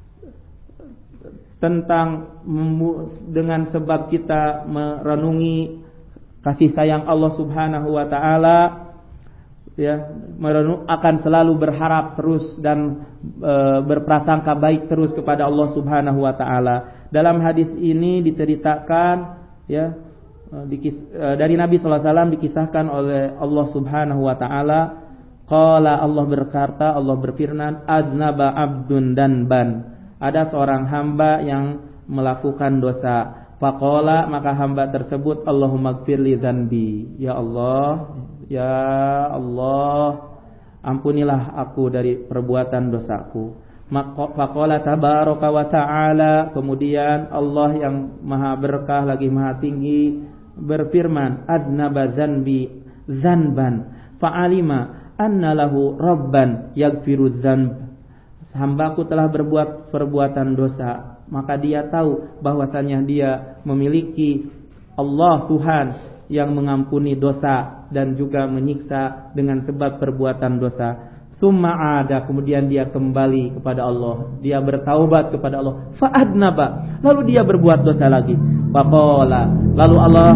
tentang dengan sebab kita merenungi kasih sayang Allah Subhanahu wa taala, ya, merenung akan selalu berharap terus dan e, berprasangka baik terus kepada Allah Subhanahu wa taala. Dalam hadis ini diceritakan, ya, e, dikis, e, dari Nabi sallallahu alaihi wasallam dikisahkan oleh Allah Subhanahu wa taala, qala, Allah berkata, Allah berfirman, aznaba abdun danban, ada seorang hamba yang melakukan dosa. Faqala, maka hamba tersebut, Allahumma gfirli dzanbi, ya Allah, ya Allah, ampunilah aku dari perbuatan dosaku. Faqala tabaraka wa ta'ala, kemudian Allah yang maha berkah lagi maha tinggi berfirman, adnaba dzanbi dzanban fa'alima anna lahu rabban yaghfiru dzanb, hambaku telah berbuat perbuatan dosa, maka dia tahu bahwasanya dia memiliki Allah Tuhan yang mengampuni dosa dan juga menyiksa dengan sebab perbuatan dosa. Summa ada, kemudian dia kembali kepada Allah, dia bertaubat kepada Allah. Fa'adnaba, lalu dia berbuat dosa lagi. Faqala, lalu Allah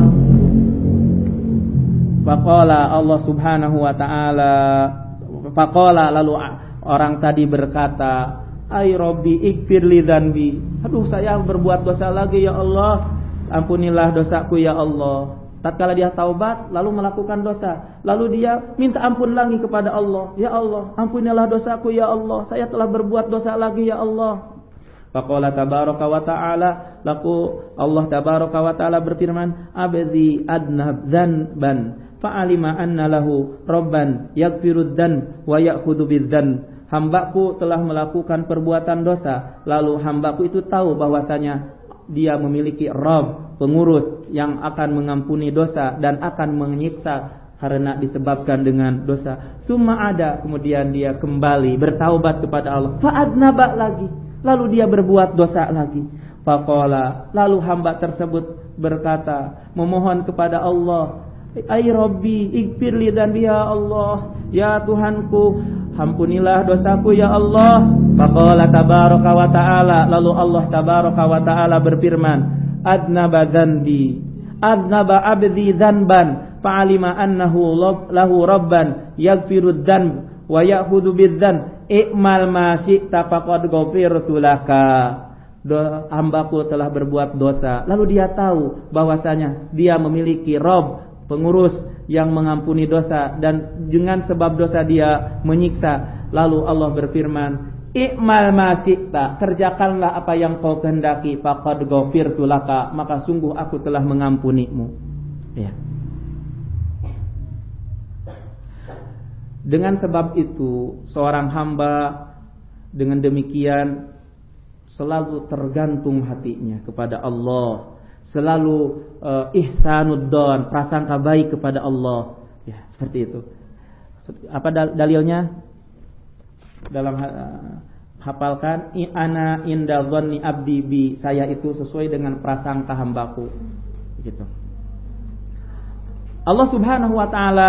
Faqala Allah Subhanahu wa taala, faqala, lalu orang tadi berkata, ay Rabbi ikfirli dzanbi, aduh saya berbuat dosa lagi ya Allah, ampunilah dosaku ya Allah. Tatkala dia taubat lalu melakukan dosa, lalu dia minta ampun lagi kepada Allah, ya Allah ampunilah dosaku ya Allah, saya telah berbuat dosa lagi ya Allah. Faqala tabaraka wa ta'ala, laku Allah tabaraka wa ta'ala berfirman, abzi adnab dzanban fa'alima anna lahu rabban yaghfiru dzan wa ya'khudhu bidzan, hambaku telah melakukan perbuatan dosa, lalu hambaku itu tahu bahwasanya dia memiliki Rabb, pengurus yang akan mengampuni dosa dan akan menyiksa karena disebabkan dengan dosa. Summa ada, kemudian dia kembali bertaubat kepada Allah. Fa'adnaba lagi, lalu dia berbuat dosa lagi. Faqala, lalu hamba tersebut berkata, memohon kepada Allah, ay Rabbi ighfirli dzanbi ya Allah, ya Tuhanku ampunilah dosaku ya Allah. Faqala tabaraka wa ta'ala, lalu Allah tabaraka wa ta'ala berfirman, adnaba dzanbi adnaba abdi dzanban fa'alima annahu lahu rabban yaghfiru dzanb wa ya'khudhu bidzan i'mal ma syi'ta faqad ghafirtu laka. Hambaku telah berbuat dosa, lalu dia tahu bahwasanya dia memiliki Rabb, pengurus yang mengampuni dosa, dan dengan sebab dosa dia menyiksa. Lalu Allah berfirman, i'mal ma syi'ta, kerjakanlah apa yang kau kehendaki, faqad ghafirtu laka, maka sungguh aku telah mengampunimu. Ya. Dengan sebab itu seorang hamba dengan demikian selalu tergantung hatinya kepada Allah, selalu uh, ihsanudzon, prasangka baik kepada Allah. Ya, seperti itu. Apa dalilnya? Dalam uh, hafalkan, ana inda dzanni abdi bi, saya itu sesuai dengan prasangka hambaku. Begitu. Allah Subhanahu wa taala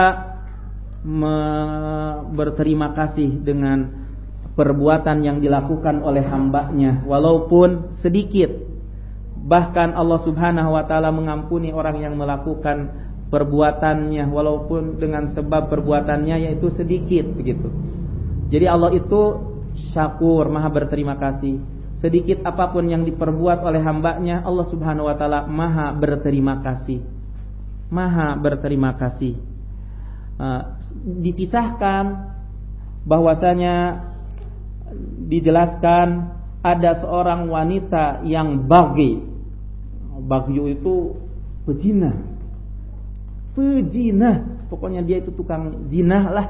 me- berterima kasih dengan perbuatan yang dilakukan oleh hambanya walaupun sedikit. Bahkan Allah Subhanahu wa taala mengampuni orang yang melakukan perbuatannya walaupun dengan sebab perbuatannya yaitu sedikit, begitu. Jadi Allah itu syakur, maha berterima kasih. Sedikit apapun yang diperbuat oleh hambanya, Allah Subhanahu wa taala maha berterima kasih. Maha berterima kasih. Uh, dikisahkan bahwasanya dijelaskan ada seorang wanita yang baghi. Baghi itu pezina. Pezina, pokoknya dia itu tukang zina lah.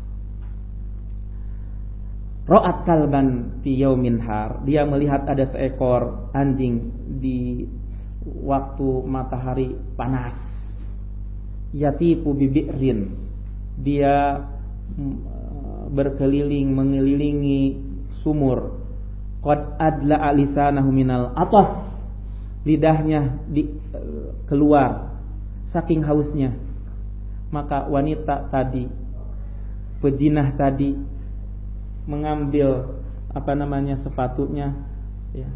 Ra'at kalban fi yaumin har, dia melihat ada seekor anjing di waktu matahari panas. Yatifu bibi'rin, dia berkeliling mengelilingi sumur. Qad adla alisanahu minal atas, lidahnya di, keluar saking hausnya. Maka wanita tadi, pejinah tadi, mengambil apa namanya sepatunya, ya.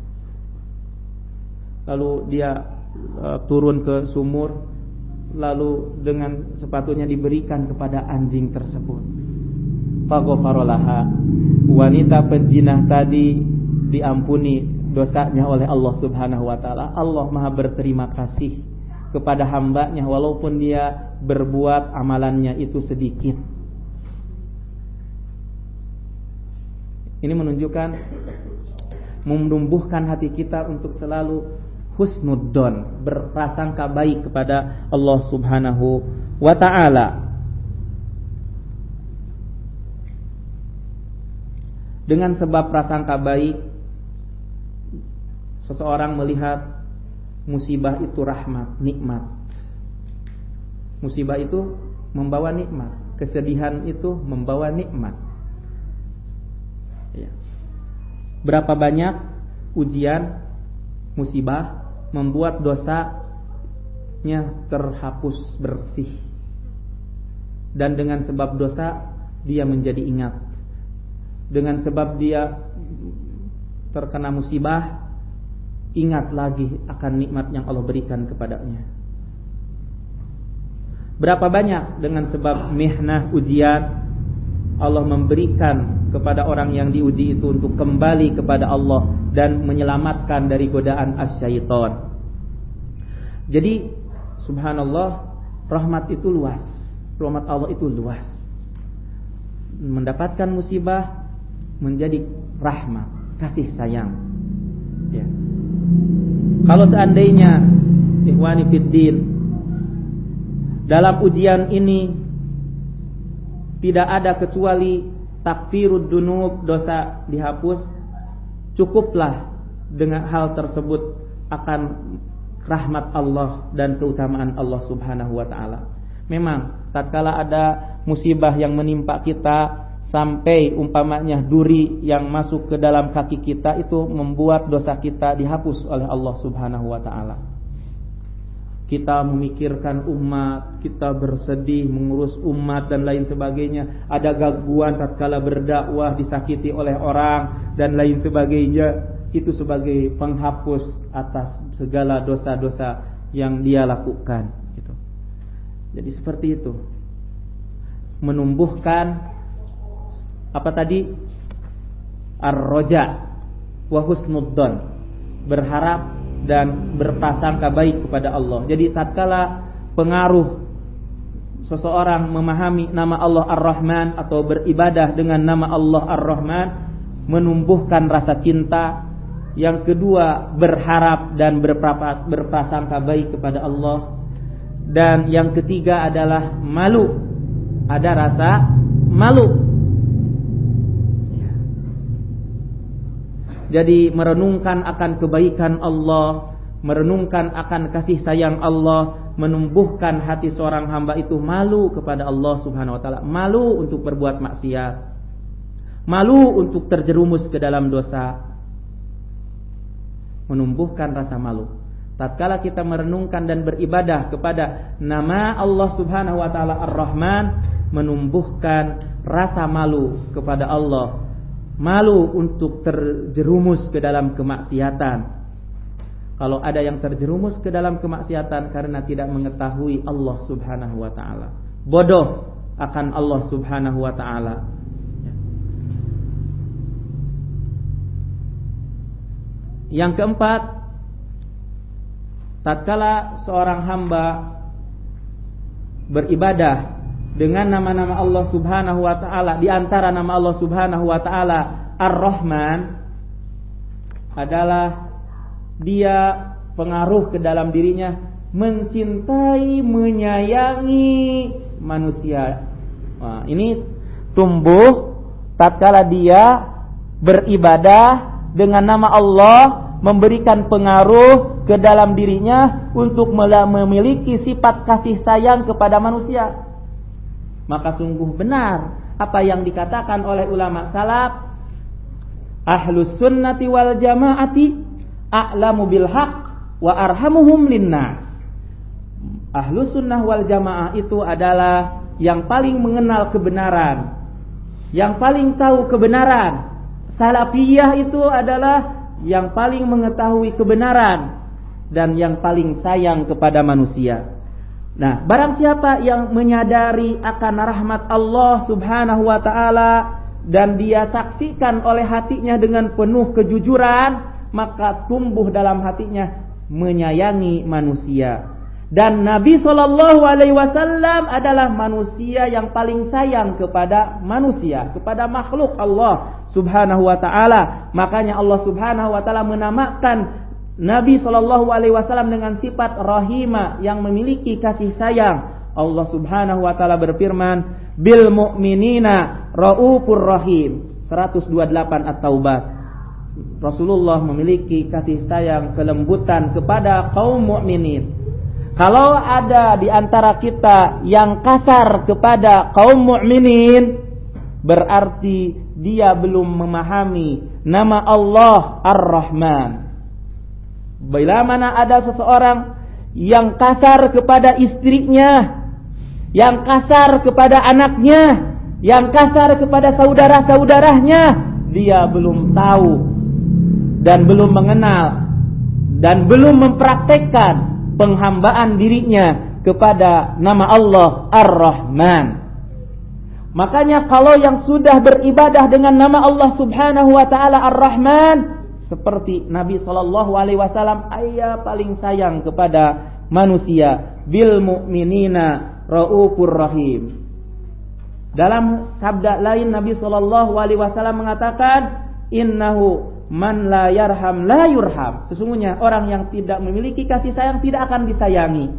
Lalu dia uh, turun ke sumur, lalu dengan sepatunya diberikan kepada anjing tersebut. Faghfaralaha, wanita pejinah tadi diampuni dosanya oleh Allah Subhanahu wa taala. Allah Maha berterima kasih kepada hambanya walaupun dia berbuat amalannya itu sedikit. Ini menunjukkan menumbuhkan hati kita untuk selalu husnudzon, berprasangka baik kepada Allah Subhanahu wa taala. Dengan sebab prasangka baik, seseorang melihat musibah itu rahmat, nikmat. Musibah itu membawa nikmat, kesedihan itu membawa nikmat. Ya. Berapa banyak ujian, musibah membuat dosanya terhapus bersih, dan dengan sebab dosa dia menjadi ingat. Dengan sebab dia terkena musibah, ingat lagi akan nikmat yang Allah berikan kepadanya. Berapa banyak dengan sebab mihnah, ujian, Allah memberikan kepada orang yang diuji itu untuk kembali kepada Allah dan menyelamatkan dari godaan asyaiton. Jadi subhanallah, rahmat itu luas. Rahmat Allah itu luas. Mendapatkan musibah menjadi rahmat, kasih sayang. Ya. Kalau seandainya ikhwani fiddin, dalam ujian ini tidak ada kecuali takfirud dunub, dosa dihapus, cukuplah dengan hal tersebut akan rahmat Allah dan keutamaan Allah Subhanahu wa taala. Memang tatkala ada musibah yang menimpa kita sampai umpamanya duri yang masuk ke dalam kaki kita, itu membuat dosa kita dihapus oleh Allah Subhanahu wa taala. Kita memikirkan umat, kita bersedih mengurus umat dan lain sebagainya. Ada gangguan tatkala berdakwah, disakiti oleh orang dan lain sebagainya. Itu sebagai penghapus atas segala dosa-dosa yang dia lakukan. Gitu. Jadi seperti itu. Menumbuhkan apa tadi? Ar-roja wa husnudzon, berharap dan berprasangka baik kepada Allah. Jadi tatkala pengaruh seseorang memahami nama Allah Ar-Rahman atau beribadah dengan nama Allah Ar-Rahman, menumbuhkan rasa cinta. Yang kedua, berharap dan berprasangka baik kepada Allah. Dan yang ketiga adalah malu. Ada rasa malu. Jadi merenungkan akan kebaikan Allah, merenungkan akan kasih sayang Allah, menumbuhkan hati seorang hamba itu malu kepada Allah Subhanahu wa taala, malu untuk berbuat maksiat, malu untuk terjerumus ke dalam dosa, menumbuhkan rasa malu. Tatkala kita merenungkan dan beribadah kepada nama Allah Subhanahu wa taala Ar-Rahman, menumbuhkan rasa malu kepada Allah, malu untuk terjerumus ke dalam kemaksiatan. Kalau ada yang terjerumus ke dalam kemaksiatan karena tidak mengetahui Allah Subhanahu wa taala, bodoh akan Allah Subhanahu wa taala. Yang keempat, tatkala seorang hamba beribadah dengan nama-nama Allah Subhanahu wa taala, di antara nama Allah Subhanahu wa taala Ar-Rahman adalah dia pengaruh ke dalam dirinya mencintai, menyayangi manusia. Nah, ini tumbuh tatkala dia beribadah dengan nama Allah, memberikan pengaruh ke dalam dirinya untuk memiliki sifat kasih sayang kepada manusia. Maka sungguh benar apa yang dikatakan oleh ulama salaf, ahlus sunnati wal jamaati a'lamu bil haq wa arhamuhum linnas. Ahlus sunnah wal jamaah itu adalah yang paling mengenal kebenaran, yang paling tahu kebenaran. Salafiyah itu adalah yang paling mengetahui kebenaran dan yang paling sayang kepada manusia. Nah, barang siapa yang menyadari akan rahmat Allah Subhanahu wa taala dan dia saksikan oleh hatinya dengan penuh kejujuran, maka tumbuh dalam hatinya menyayangi manusia. Dan Nabi shallallahu alaihi wasallam adalah manusia yang paling sayang kepada manusia, kepada makhluk Allah Subhanahu wa taala. Makanya Allah Subhanahu wa taala menamakan Nabi shallallahu alaihi wasallam dengan sifat rahimah, yang memiliki kasih sayang. Allah Subhanahu wa taala berfirman, bil mu'minina raufur rahim, seratus dua puluh delapan At-Taubah. Rasulullah memiliki kasih sayang, kelembutan kepada kaum mukminin. Kalau ada di antara kita yang kasar kepada kaum mukminin, berarti dia belum memahami nama Allah Ar-Rahman. Bila mana ada seseorang yang kasar kepada istrinya, yang kasar kepada anaknya, yang kasar kepada saudara-saudaranya, dia belum tahu dan belum mengenal dan belum mempraktekkan penghambaan dirinya kepada nama Allah Ar-Rahman. Makanya kalau yang sudah beribadah dengan nama Allah Subhanahu wa taala Ar-Rahman, seperti Nabi sallallahu alaihi wasallam, ayah paling sayang kepada manusia, bil mu'minina raufur rahim. Dalam sabda lain Nabi sallallahu alaihi wasallam mengatakan, innahu man la yarham la yurham. Sesungguhnya orang yang tidak memiliki kasih sayang tidak akan disayangi.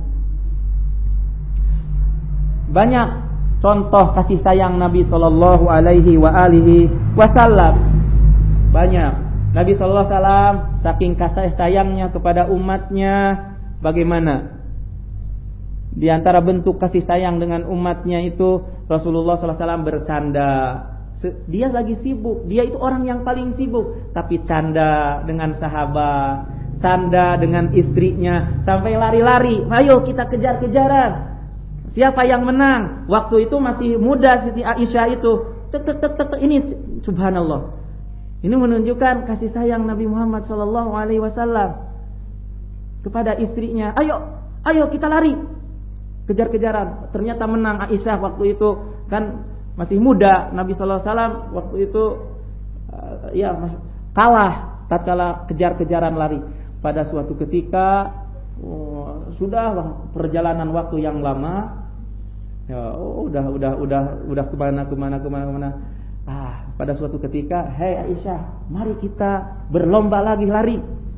Banyak contoh kasih sayang Nabi sallallahu alaihi wa alihi wasallam. Banyak. Nabi sallallahu alaihi wasallam saking kasih sayangnya kepada umatnya, bagaimana? Di antara bentuk kasih sayang dengan umatnya itu Rasulullah sallallahu alaihi wasallam bercanda. Dia lagi sibuk, dia itu orang yang paling sibuk, tapi canda dengan sahabat, canda dengan istrinya, sampai lari-lari, ayo kita kejar-kejaran. Siapa yang menang? Waktu itu masih muda Siti Aisyah itu. Tek, tek, tek, tek, ini subhanallah. Ini menunjukkan kasih sayang Nabi Muhammad sallallahu alaihi wasallam kepada istrinya. Ayo, ayo kita lari, kejar-kejaran. Ternyata menang Aisyah waktu itu, kan masih muda. Nabi sallallahu alaihi wasallam waktu itu uh, ya kalah tatkala kejar-kejaran lari. Pada suatu ketika uh, sudah perjalanan waktu yang lama, ya oh, udah udah udah udah kemana kemana kemana kemana. Ah, pada suatu ketika, hei Aisyah, mari kita berlomba lagi lari.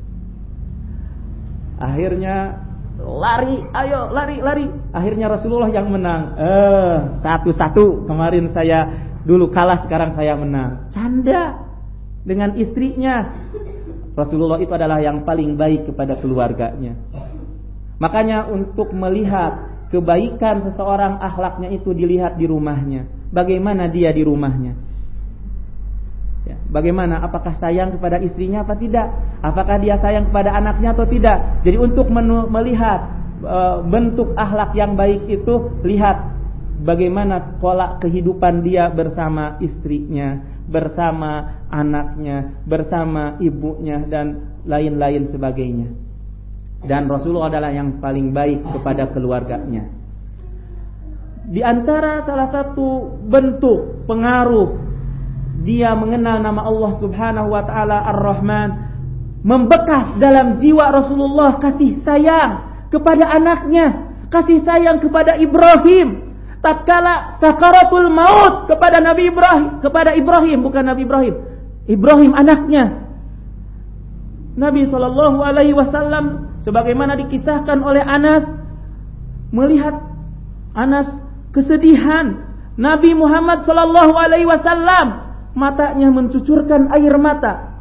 Akhirnya lari, ayo lari lari. Akhirnya Rasulullah yang menang. Eh, satu-satu. Kemarin saya dulu kalah, sekarang saya menang. Canda dengan istrinya. Rasulullah itu adalah yang paling baik kepada keluarganya. Makanya untuk melihat kebaikan seseorang, akhlaknya itu dilihat di rumahnya. Bagaimana dia di rumahnya? Ya, bagaimana? Apakah sayang kepada istrinya apa tidak? Apakah dia sayang kepada anaknya atau tidak? Jadi untuk menu- melihat e, bentuk akhlak yang baik itu, lihat bagaimana pola kehidupan dia bersama istrinya, bersama anaknya, bersama ibunya, dan lain-lain sebagainya. Dan Rasulullah adalah yang paling baik kepada keluarganya. Di antara salah satu bentuk pengaruh dia mengenal nama Allah Subhanahu wa taala Ar-Rahman, membekas dalam jiwa Rasulullah kasih sayang kepada anaknya, kasih sayang kepada Ibrahim. Tatkala sakaratul maut kepada Nabi Ibrahim, kepada Ibrahim, bukan Nabi Ibrahim, Ibrahim anaknya. Nabi sallallahu alaihi wasallam sebagaimana dikisahkan oleh Anas, melihat Anas kesedihan. Nabi Muhammad sallallahu alaihi wasallam matanya mencucurkan air mata.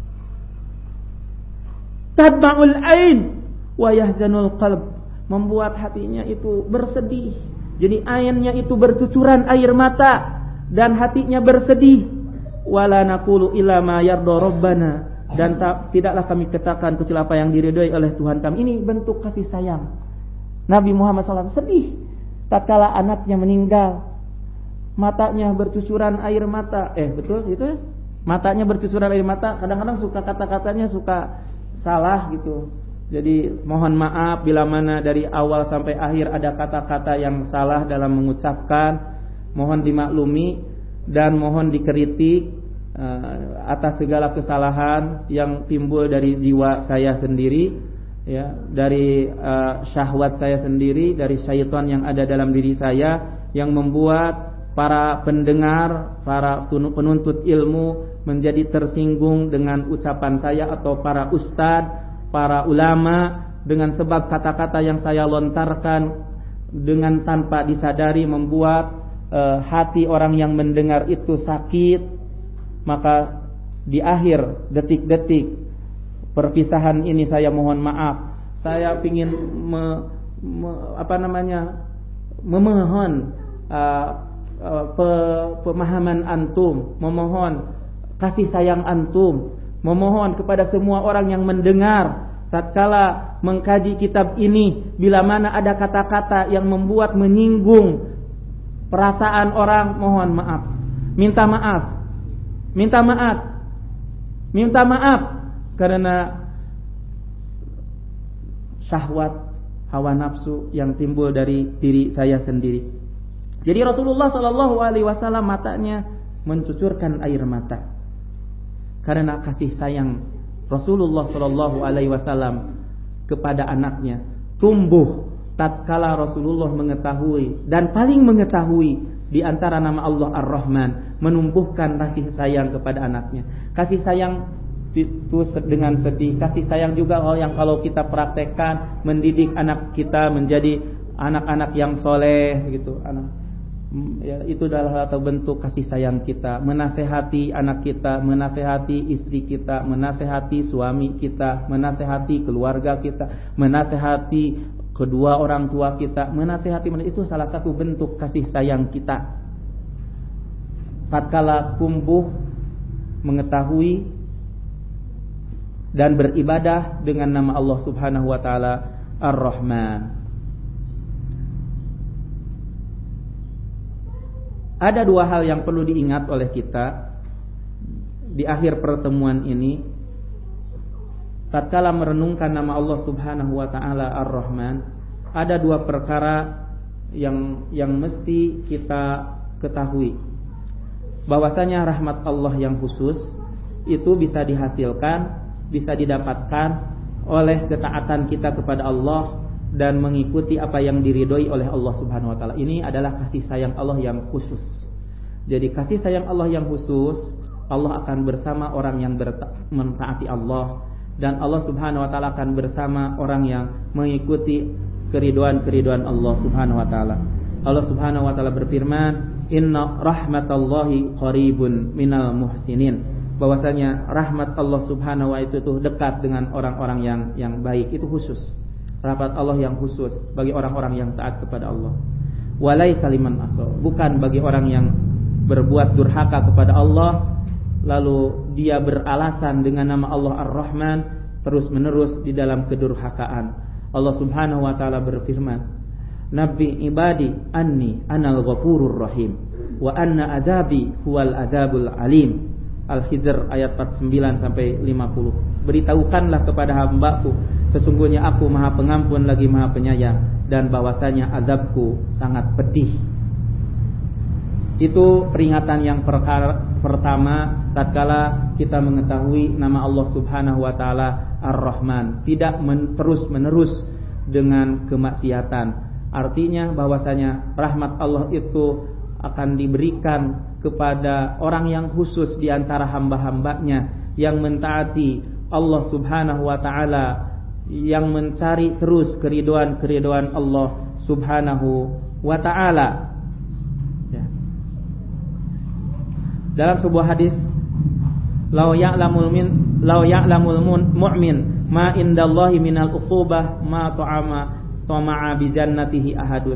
Tadma'ul ain wa yahzanul qalb, membuat hatinya itu bersedih. Jadi ainnya itu bercucuran air mata dan hatinya bersedih. Wala naqulu illa ma yarda rabbana, dan tak, tidaklah kami katakan kecuali apa yang diridhoi oleh Tuhan kami. Ini bentuk kasih sayang. Nabi Muhammad shallallahu alaihi wasallam sedih tatkala anaknya meninggal. Matanya bercucuran air mata. Eh betul itu? Matanya bercucuran air mata. Kadang-kadang suka kata-katanya suka salah gitu. Jadi mohon maaf bila mana dari awal sampai akhir ada kata-kata yang salah dalam mengucapkan. Mohon dimaklumi dan mohon dikritik uh, atas segala kesalahan yang timbul dari jiwa saya sendiri, ya, dari uh, syahwat saya sendiri, dari syaitan yang ada dalam diri saya yang membuat para pendengar, para penuntut ilmu menjadi tersinggung dengan ucapan saya, atau para ustadz, para ulama, dengan sebab kata-kata yang saya lontarkan dengan tanpa disadari membuat e, hati orang yang mendengar itu sakit. Maka di akhir detik-detik perpisahan ini saya mohon maaf. Saya ingin me, me, apa namanya memohon uh, uh, pe, pemahaman antum, memohon kasih sayang antum, memohon kepada semua orang yang mendengar tatkala mengkaji kitab ini, bila mana ada kata-kata yang membuat menyinggung perasaan orang, mohon maaf, minta maaf, minta maaf, minta maaf, karena syahwat, hawa nafsu yang timbul dari diri saya sendiri. Jadi Rasulullah Shallallahu Alaihi Wasallam matanya mencucurkan air mata karena kasih sayang Rasulullah Shallallahu Alaihi Wasallam kepada anaknya tumbuh tatkala Rasulullah mengetahui, dan paling mengetahui di antara nama Allah Ar-Rahman, menumbuhkan kasih sayang kepada anaknya. Kasih sayang itu dengan sedih, kasih sayang juga yang kalau kita praktekkan mendidik anak kita menjadi anak-anak yang soleh gitu, anak ya, itu adalah satu bentuk kasih sayang kita. Menasehati anak kita, menasehati istri kita, menasehati suami kita, menasehati keluarga kita, menasehati kedua orang tua kita, menasehati, itu salah satu bentuk kasih sayang kita. Tatkala tumbuh mengetahui dan beribadah dengan nama Allah Subhanahu wa taala Ar-Rahman. Ada dua hal yang perlu diingat oleh kita di akhir pertemuan ini. Tatkala merenungkan nama Allah Subhanahu wa taala Ar-Rahman, ada dua perkara yang yang mesti kita ketahui. Bahwasanya rahmat Allah yang khusus itu bisa dihasilkan, bisa didapatkan oleh ketaatan kita kepada Allah dan mengikuti apa yang diridhoi oleh Allah Subhanahu wa taala. Ini adalah kasih sayang Allah yang khusus. Jadi kasih sayang Allah yang khusus, Allah akan bersama orang yang mentaati Allah, dan Allah Subhanahu wa taala akan bersama orang yang mengikuti keriduan-keriduan Allah Subhanahu wa taala. Allah Subhanahu wa taala berfirman, "Inna rahmatallahi qaribun minal muhsinin." bahwasanya rahmat Allah Subhanahu wa taala itu dekat dengan orang-orang yang yang baik, itu khusus. Rahmat Allah yang khusus bagi orang-orang yang taat kepada Allah. Walaisa liman aso, bukan bagi orang yang berbuat durhaka kepada Allah lalu dia beralasan dengan nama Allah Ar-Rahman terus-menerus di dalam kedurhakaan. Allah Subhanahu wa taala berfirman, "Nabi ibadi anni anal ghafurur rahim wa anna azabi huwal azabul alim." Al-Hijr ayat empat puluh sembilan sampai lima puluh. Beritahukanlah kepada hambaku, sesungguhnya aku Maha Pengampun lagi Maha Penyayang, dan bahwasanya azabku sangat pedih. Itu peringatan yang perkara, pertama tatkala kita mengetahui nama Allah Subhanahu wa taala Ar-Rahman, tidak men, terus menerus dengan kemaksiatan. Artinya bahwasanya rahmat Allah itu akan diberikan kepada orang yang khusus di antara hamba-hambanya yang mentaati Allah Subhanahu wa taala, yang mencari terus keriduan-keriduan Allah Subhanahu wa taala. Ya. Dalam sebuah hadis, "Lau ya'lamul min lau ya'lamul mu'min ma indallahi minal uqubah ma ta'ama tama'a bi jannatihi ahadun.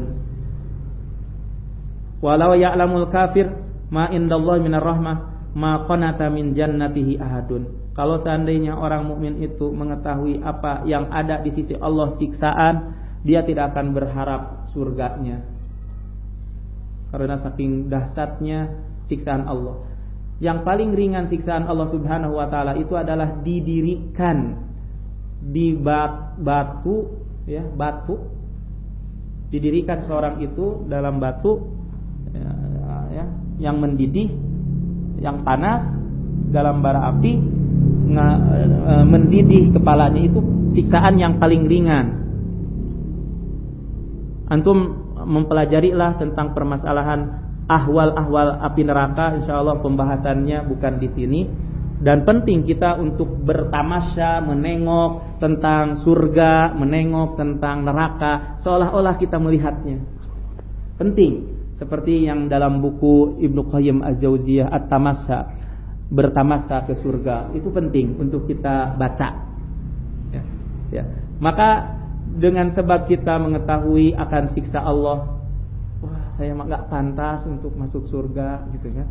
Walau ya'lamul kafir ma indallahi minar rahmah ma qanata min jannatihi ahadun." Kalau seandainya orang mukmin itu mengetahui apa yang ada di sisi Allah siksaan, dia tidak akan berharap surganya, karena saking dahsyatnya siksaan Allah. Yang paling ringan siksaan Allah Subhanahu wa taala itu adalah didirikan di batu, ya, batu. Didirikan seorang itu dalam batu, ya, ya, yang mendidih, yang panas, dalam bara api, nga, e, mendidih kepalanya. Itu siksaan yang paling ringan. Antum mempelajarilah tentang permasalahan ahwal-ahwal api neraka, insyaallah pembahasannya bukan di sini. Dan penting kita untuk bertamasya, menengok tentang surga, menengok tentang neraka, seolah-olah kita melihatnya. Penting. Seperti yang dalam buku Ibnu Qayyim Az-Jauziyah At-Tamasya, bertamasya ke surga, itu penting untuk kita baca. Ya, ya. Maka dengan sebab kita mengetahui akan siksa Allah, wah saya nggak pantas untuk masuk surga, gitu kan?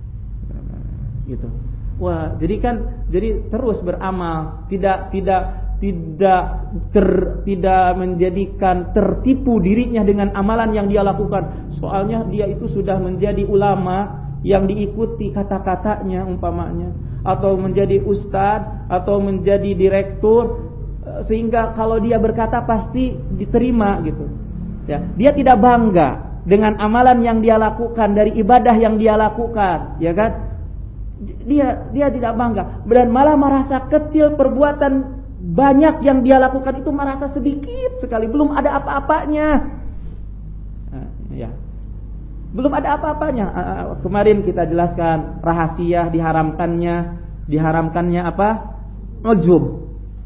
Gitu. Wah, jadi kan, jadi terus beramal, tidak tidak tidak ter, tidak menjadikan tertipu dirinya dengan amalan yang dia lakukan. Soalnya dia itu sudah menjadi ulama yang diikuti kata-katanya umpamanya, atau menjadi ustadz, atau menjadi direktur, sehingga kalau dia berkata pasti diterima gitu. Ya, dia tidak bangga dengan amalan yang dia lakukan, dari ibadah yang dia lakukan, ya kan? Dia dia tidak bangga, dan malah merasa kecil. Perbuatan banyak yang dia lakukan itu merasa sedikit sekali, belum ada apa-apanya. Nah, ya. Belum ada apa-apanya. Kemarin kita jelaskan rahasia diharamkannya, diharamkannya apa? Ujub.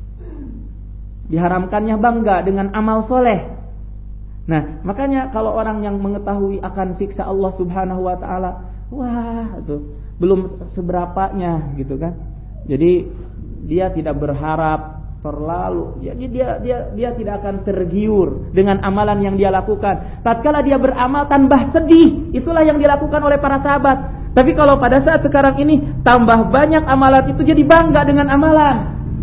Diharamkannya bangga dengan amal soleh. Nah, makanya kalau orang yang mengetahui akan siksa Allah Subhanahu wa taala, wah, itu belum seberapanya gitu kan. Jadi dia tidak berharap terlalu, jadi dia dia dia tidak akan tergiur dengan amalan yang dia lakukan. Tatkala dia beramal tambah sedih, itulah yang dilakukan oleh para sahabat. Tapi kalau pada saat sekarang ini tambah banyak amalan itu, jadi bangga dengan amalan.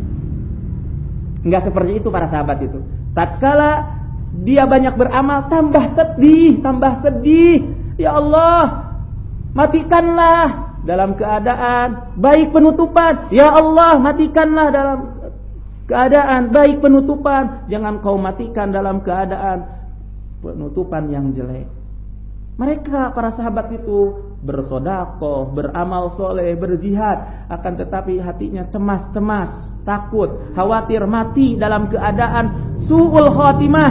Enggak seperti itu para sahabat itu. Tatkala dia banyak beramal tambah sedih, tambah sedih. Ya Allah, matikanlah dalam keadaan baik penutupan. Ya Allah, matikanlah dalam keadaan baik penutupan, jangan kau matikan dalam keadaan penutupan yang jelek. Mereka para sahabat itu bersedekah, beramal soleh, berzihad, akan tetapi hatinya cemas-cemas, takut, khawatir mati dalam keadaan su'ul khotimah.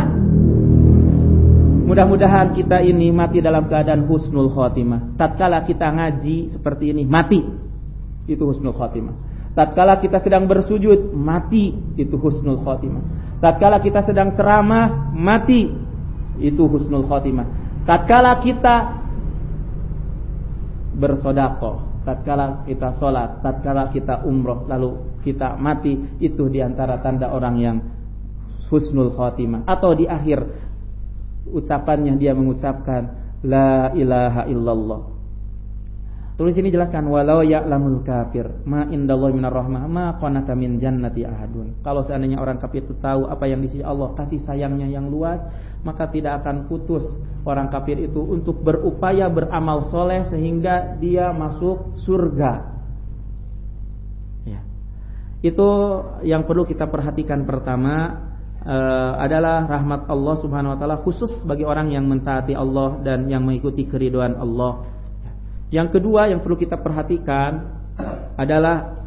Mudah-mudahan kita ini mati dalam keadaan husnul khotimah. Tatkala kita ngaji seperti ini, mati, itu husnul khotimah. Tatkala kita sedang bersujud, mati, itu husnul khotimah. Tatkala kita sedang ceramah, mati, itu husnul khotimah. Tatkala kita bersedekah, tatkala kita sholat, tatkala kita umroh, lalu kita mati, itu diantara tanda orang yang husnul khotimah. Atau di akhir ucapannya dia mengucapkan la ilaha illallah. Tulis ini jelaskan, walau ya'lamul kafir ma indallahi minar rahmah ma qanata min jannati ahadun. Kalau seandainya orang kafir itu tahu apa yang di sisi Allah, kasih sayangnya yang luas, maka tidak akan putus orang kafir itu untuk berupaya beramal soleh sehingga dia masuk surga. Ya. Itu yang perlu kita perhatikan pertama, uh, adalah rahmat Allah Subhanahu wa taala khusus bagi orang yang mentaati Allah dan yang mengikuti keridhaan Allah. Yang kedua yang perlu kita perhatikan adalah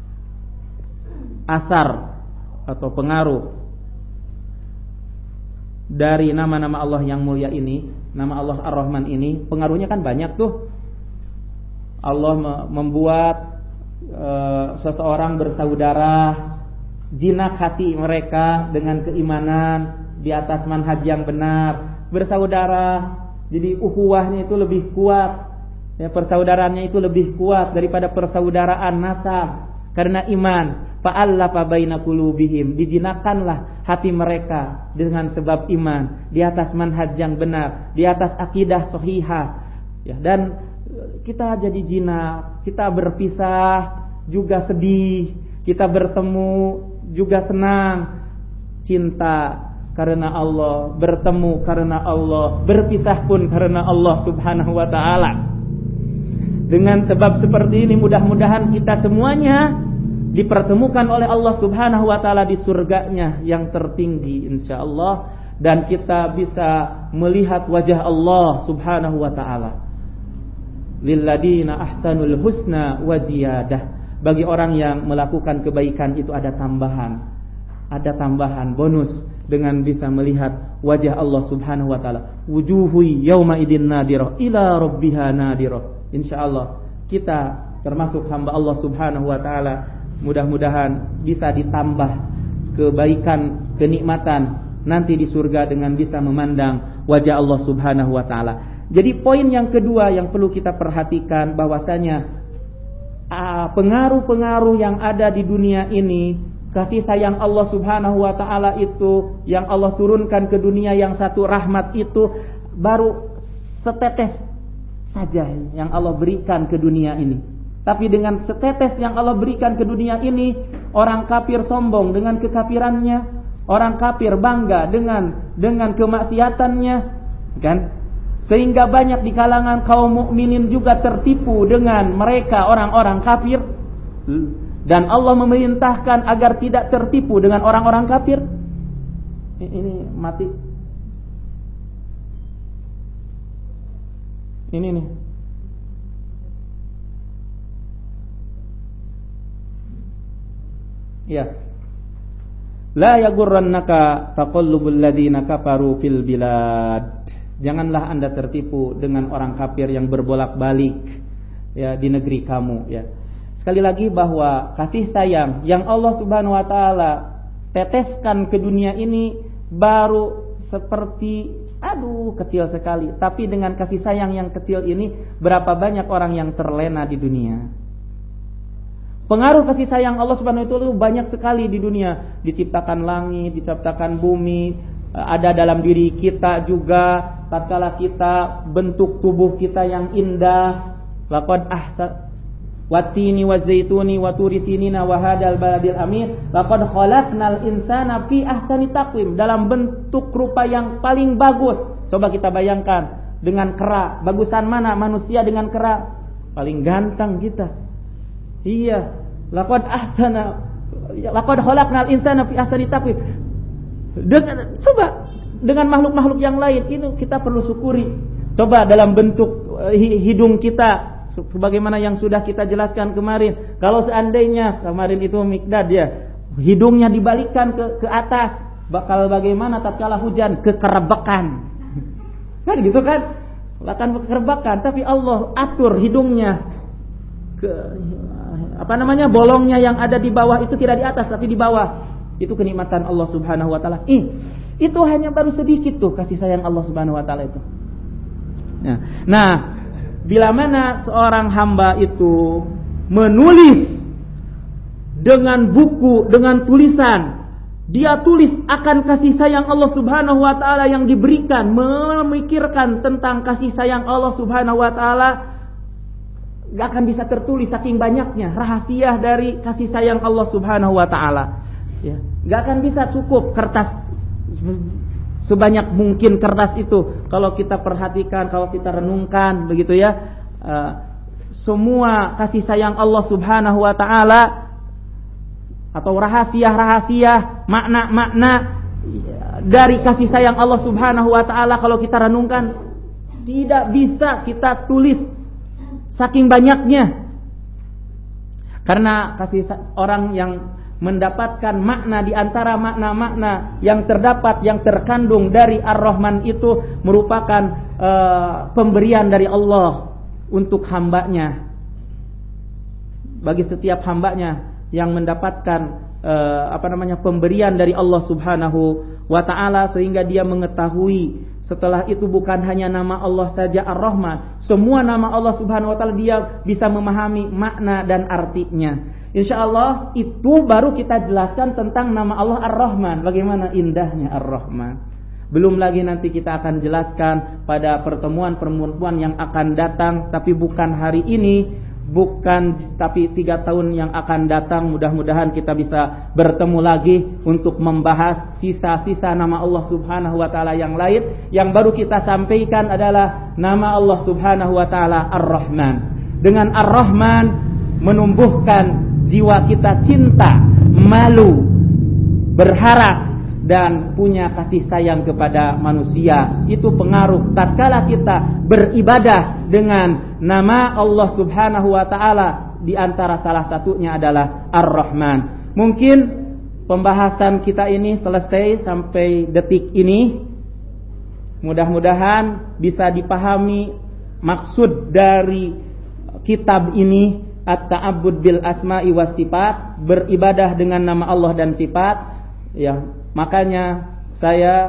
asar atau pengaruh dari nama-nama Allah yang mulia ini. Nama Allah Ar-Rahman ini pengaruhnya kan banyak tuh. Allah membuat e, seseorang bersaudara, jinak hati mereka dengan keimanan di atas manhaj yang benar, bersaudara. Jadi ukhuwahnya itu lebih kuat. Ya, persaudaraannya itu lebih kuat daripada persaudaraan nasab karena iman. Fa'allafa baina qulubihim, dijinakanlah hati mereka dengan sebab iman di atas manhaj yang benar, di atas akidah sahihah. Ya, dan kita jadi jinak, kita berpisah juga sedih, kita bertemu juga senang. Cinta karena Allah, bertemu karena Allah, berpisah pun karena Allah Subhanahu wa taala. Dengan sebab seperti ini mudah-mudahan kita semuanya dipertemukan oleh Allah Subhanahu wa taala di surganya yang tertinggi insyaallah, dan kita bisa melihat wajah Allah Subhanahu wa taala. Lilladina ahsanul husna wa ziyadah. Bagi orang yang melakukan kebaikan itu ada tambahan. Ada tambahan bonus dengan bisa melihat wajah Allah Subhanahu wa taala. Wujuhu yauma idin nadirah ila rabbiha nadirah. Insyaallah kita termasuk hamba Allah Subhanahu wa taala, mudah-mudahan bisa ditambah kebaikan, kenikmatan nanti di surga dengan bisa memandang wajah Allah Subhanahu wa taala. Jadi poin yang kedua yang perlu kita perhatikan bahwasanya pengaruh-pengaruh yang ada di dunia ini, kasih sayang Allah Subhanahu wa taala itu yang Allah turunkan ke dunia, yang satu rahmat itu baru setetes saja yang Allah berikan ke dunia ini. Tapi dengan setetes yang Allah berikan ke dunia ini, orang kafir sombong dengan kekafirannya, orang kafir bangga dengan dengan kemaksiatannya, kan? Sehingga banyak di kalangan kaum mukminin juga tertipu dengan mereka orang-orang kafir. Dan Allah memerintahkan agar tidak tertipu dengan orang-orang kafir. Ini mati. Ini nih. Ya. La yagurrannaka taqallubul ladzina kafaru fil bilad. Janganlah Anda tertipu dengan orang kafir yang berbolak-balik ya di negeri kamu ya. Sekali lagi bahwa kasih sayang yang Allah Subhanahu wa taala teteskan ke dunia ini baru seperti aduh kecil sekali, tapi dengan kasih sayang yang kecil ini berapa banyak orang yang terlena di dunia. Pengaruh kasih sayang Allah Subhanahu wa taala itu banyak sekali di dunia. Diciptakan langit, diciptakan bumi, ada dalam diri kita juga. Tatkala kita bentuk tubuh kita yang indah, laqad ahsa watini wazaituni waturi sinina wa hadal baladil amin, laqad khalaqnal insana fi ahsani taqwim, dalam bentuk rupa yang paling bagus. Coba kita bayangkan dengan kera, bagusan mana manusia dengan kera? Paling ganteng kita. Iya, laqad ahsana laqad khalaqnal insana fi ahsani taqwim. Dengan coba dengan makhluk-makhluk yang lain ini kita perlu syukuri. Coba dalam bentuk hidung kita sebagaimana yang sudah kita jelaskan kemarin. Kalau seandainya kemarin itu Mikdad ya, hidungnya dibalikkan ke ke atas, bakal bagaimana tatkala hujan? Kekerbekan. Kan gitu kan? Akan kekerbekan, tapi Allah atur hidungnya ke apa namanya? Bolongnya yang ada di bawah itu tidak di atas tapi di bawah. Itu kenikmatan Allah Subhanahu wa taala. Ih, itu hanya baru sedikit tuh kasih sayang Allah Subhanahu wa taala itu. Nah, nah bila mana seorang hamba itu menulis dengan buku, dengan tulisan, dia tulis akan kasih sayang Allah Subhanahu wa taala yang diberikan, memikirkan tentang kasih sayang Allah Subhanahu wa taala, gak akan bisa tertulis saking banyaknya rahasia dari kasih sayang Allah Subhanahu wa taala. Ya, gak akan bisa cukup kertas sebanyak mungkin kertas itu. Kalau kita perhatikan, kalau kita renungkan begitu ya, uh, semua kasih sayang Allah Subhanahu wa taala atau rahasia-rahasia, makna-makna dari kasih sayang Allah Subhanahu wa taala kalau kita renungkan tidak bisa kita tulis saking banyaknya. Karena kasih orang yang mendapatkan makna di antara makna-makna yang terdapat, yang terkandung dari Ar-Rahman itu merupakan uh, pemberian dari Allah untuk hambanya. Bagi setiap hambanya yang mendapatkan uh, apa namanya pemberian dari Allah Subhanahu wa taala, sehingga dia mengetahui setelah itu bukan hanya nama Allah saja Ar-Rahman, semua nama Allah Subhanahu wa taala dia bisa memahami makna dan artinya. Insyaallah itu baru kita jelaskan tentang nama Allah Ar-Rahman, bagaimana indahnya Ar-Rahman. Belum lagi nanti kita akan jelaskan pada pertemuan-pertemuan yang akan datang, tapi bukan hari ini, bukan tapi tiga tahun yang akan datang. Mudah-mudahan kita bisa bertemu lagi untuk membahas sisa-sisa nama Allah Subhanahu wa taala yang lain. Yang baru kita sampaikan adalah nama Allah Subhanahu wa taala Ar-Rahman. Dengan Ar-Rahman menumbuhkan jiwa kita cinta, malu, berharap dan punya kasih sayang kepada manusia. Itu pengaruh tatkala kita beribadah dengan nama Allah Subhanahu wa taala, di antara salah satunya adalah Ar-Rahman. Mungkin pembahasan kita ini selesai sampai detik ini. Mudah-mudahan bisa dipahami maksud dari kitab ini, At-Ta'abbud bil Asma'i was Sifat, beribadah dengan nama Allah dan sifat. Ya, makanya saya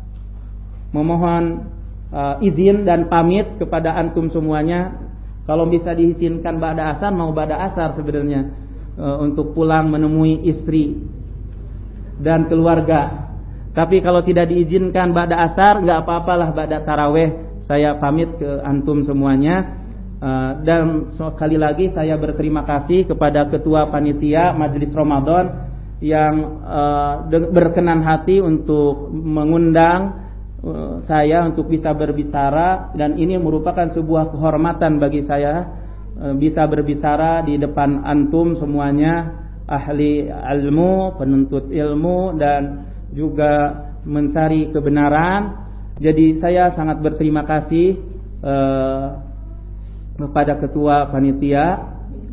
memohon uh, izin dan pamit kepada antum semuanya. Kalau bisa diizinkan ba'da asar, mau ba'da asar sebenarnya, uh, untuk pulang menemui istri dan keluarga. Tapi kalau tidak diizinkan ba'da asar, enggak apa-apalah ba'da tarawih saya pamit ke antum semuanya. Uh, dan sekali lagi saya berterima kasih kepada ketua panitia Majelis Ramadan yang uh, berkenan hati untuk mengundang uh, saya untuk bisa berbicara, dan ini merupakan sebuah kehormatan bagi saya uh, bisa berbicara di depan antum semuanya, ahli ilmu, penuntut ilmu dan juga mencari kebenaran. Jadi saya sangat berterima kasih uh, kepada ketua panitia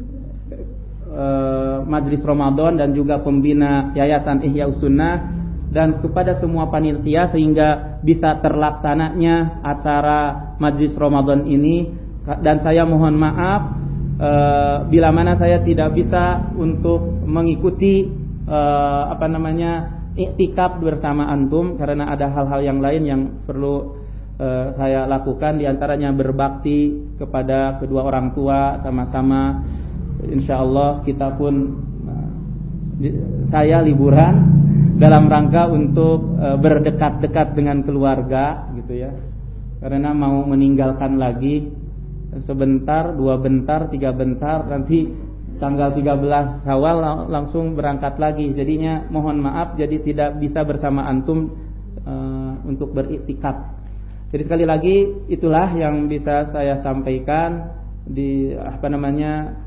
Uh, Majelis Ramadan dan juga pembina Yayasan Ihya Sunnah, dan kepada semua panitia sehingga bisa terlaksananya acara Majelis Ramadan ini. Dan saya mohon maaf uh, bila mana saya tidak bisa untuk mengikuti uh, apa namanya iktikaf bersama antum, karena ada hal-hal yang lain yang perlu uh, saya lakukan, diantaranya berbakti kepada kedua orang tua sama-sama. Insyaallah kita pun, saya liburan dalam rangka untuk berdekat-dekat dengan keluarga gitu ya, karena mau meninggalkan lagi sebentar, dua bentar, tiga bentar, nanti tanggal tiga belas Syawal langsung berangkat lagi. Jadinya mohon maaf, jadi tidak bisa bersama antum uh, untuk beriktikaf. Jadi sekali lagi itulah yang bisa saya sampaikan di apa namanya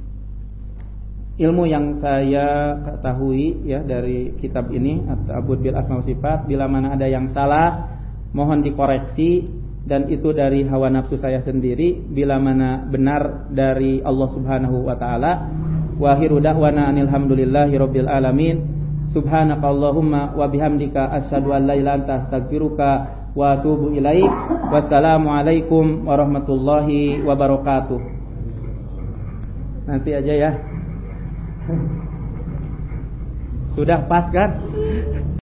ilmu yang saya ketahui ya dari kitab ini, At-Ta'abbud bil Asma wa Sifat. Bila mana ada yang salah mohon dikoreksi, dan itu dari hawa nafsu saya sendiri. Bila mana benar dari Allah Subhanahu wa taala. Wa akhiru da'wana alhamdulillahi rabbil alamin. Subhanakallahumma wa bihamdika asyhadu an la ilaha illa anta astaghfiruka wa atubu ilaik. Wassalamualaikum warahmatullahi wabarakatuh. Nanti aja ya. Sudah pas kan?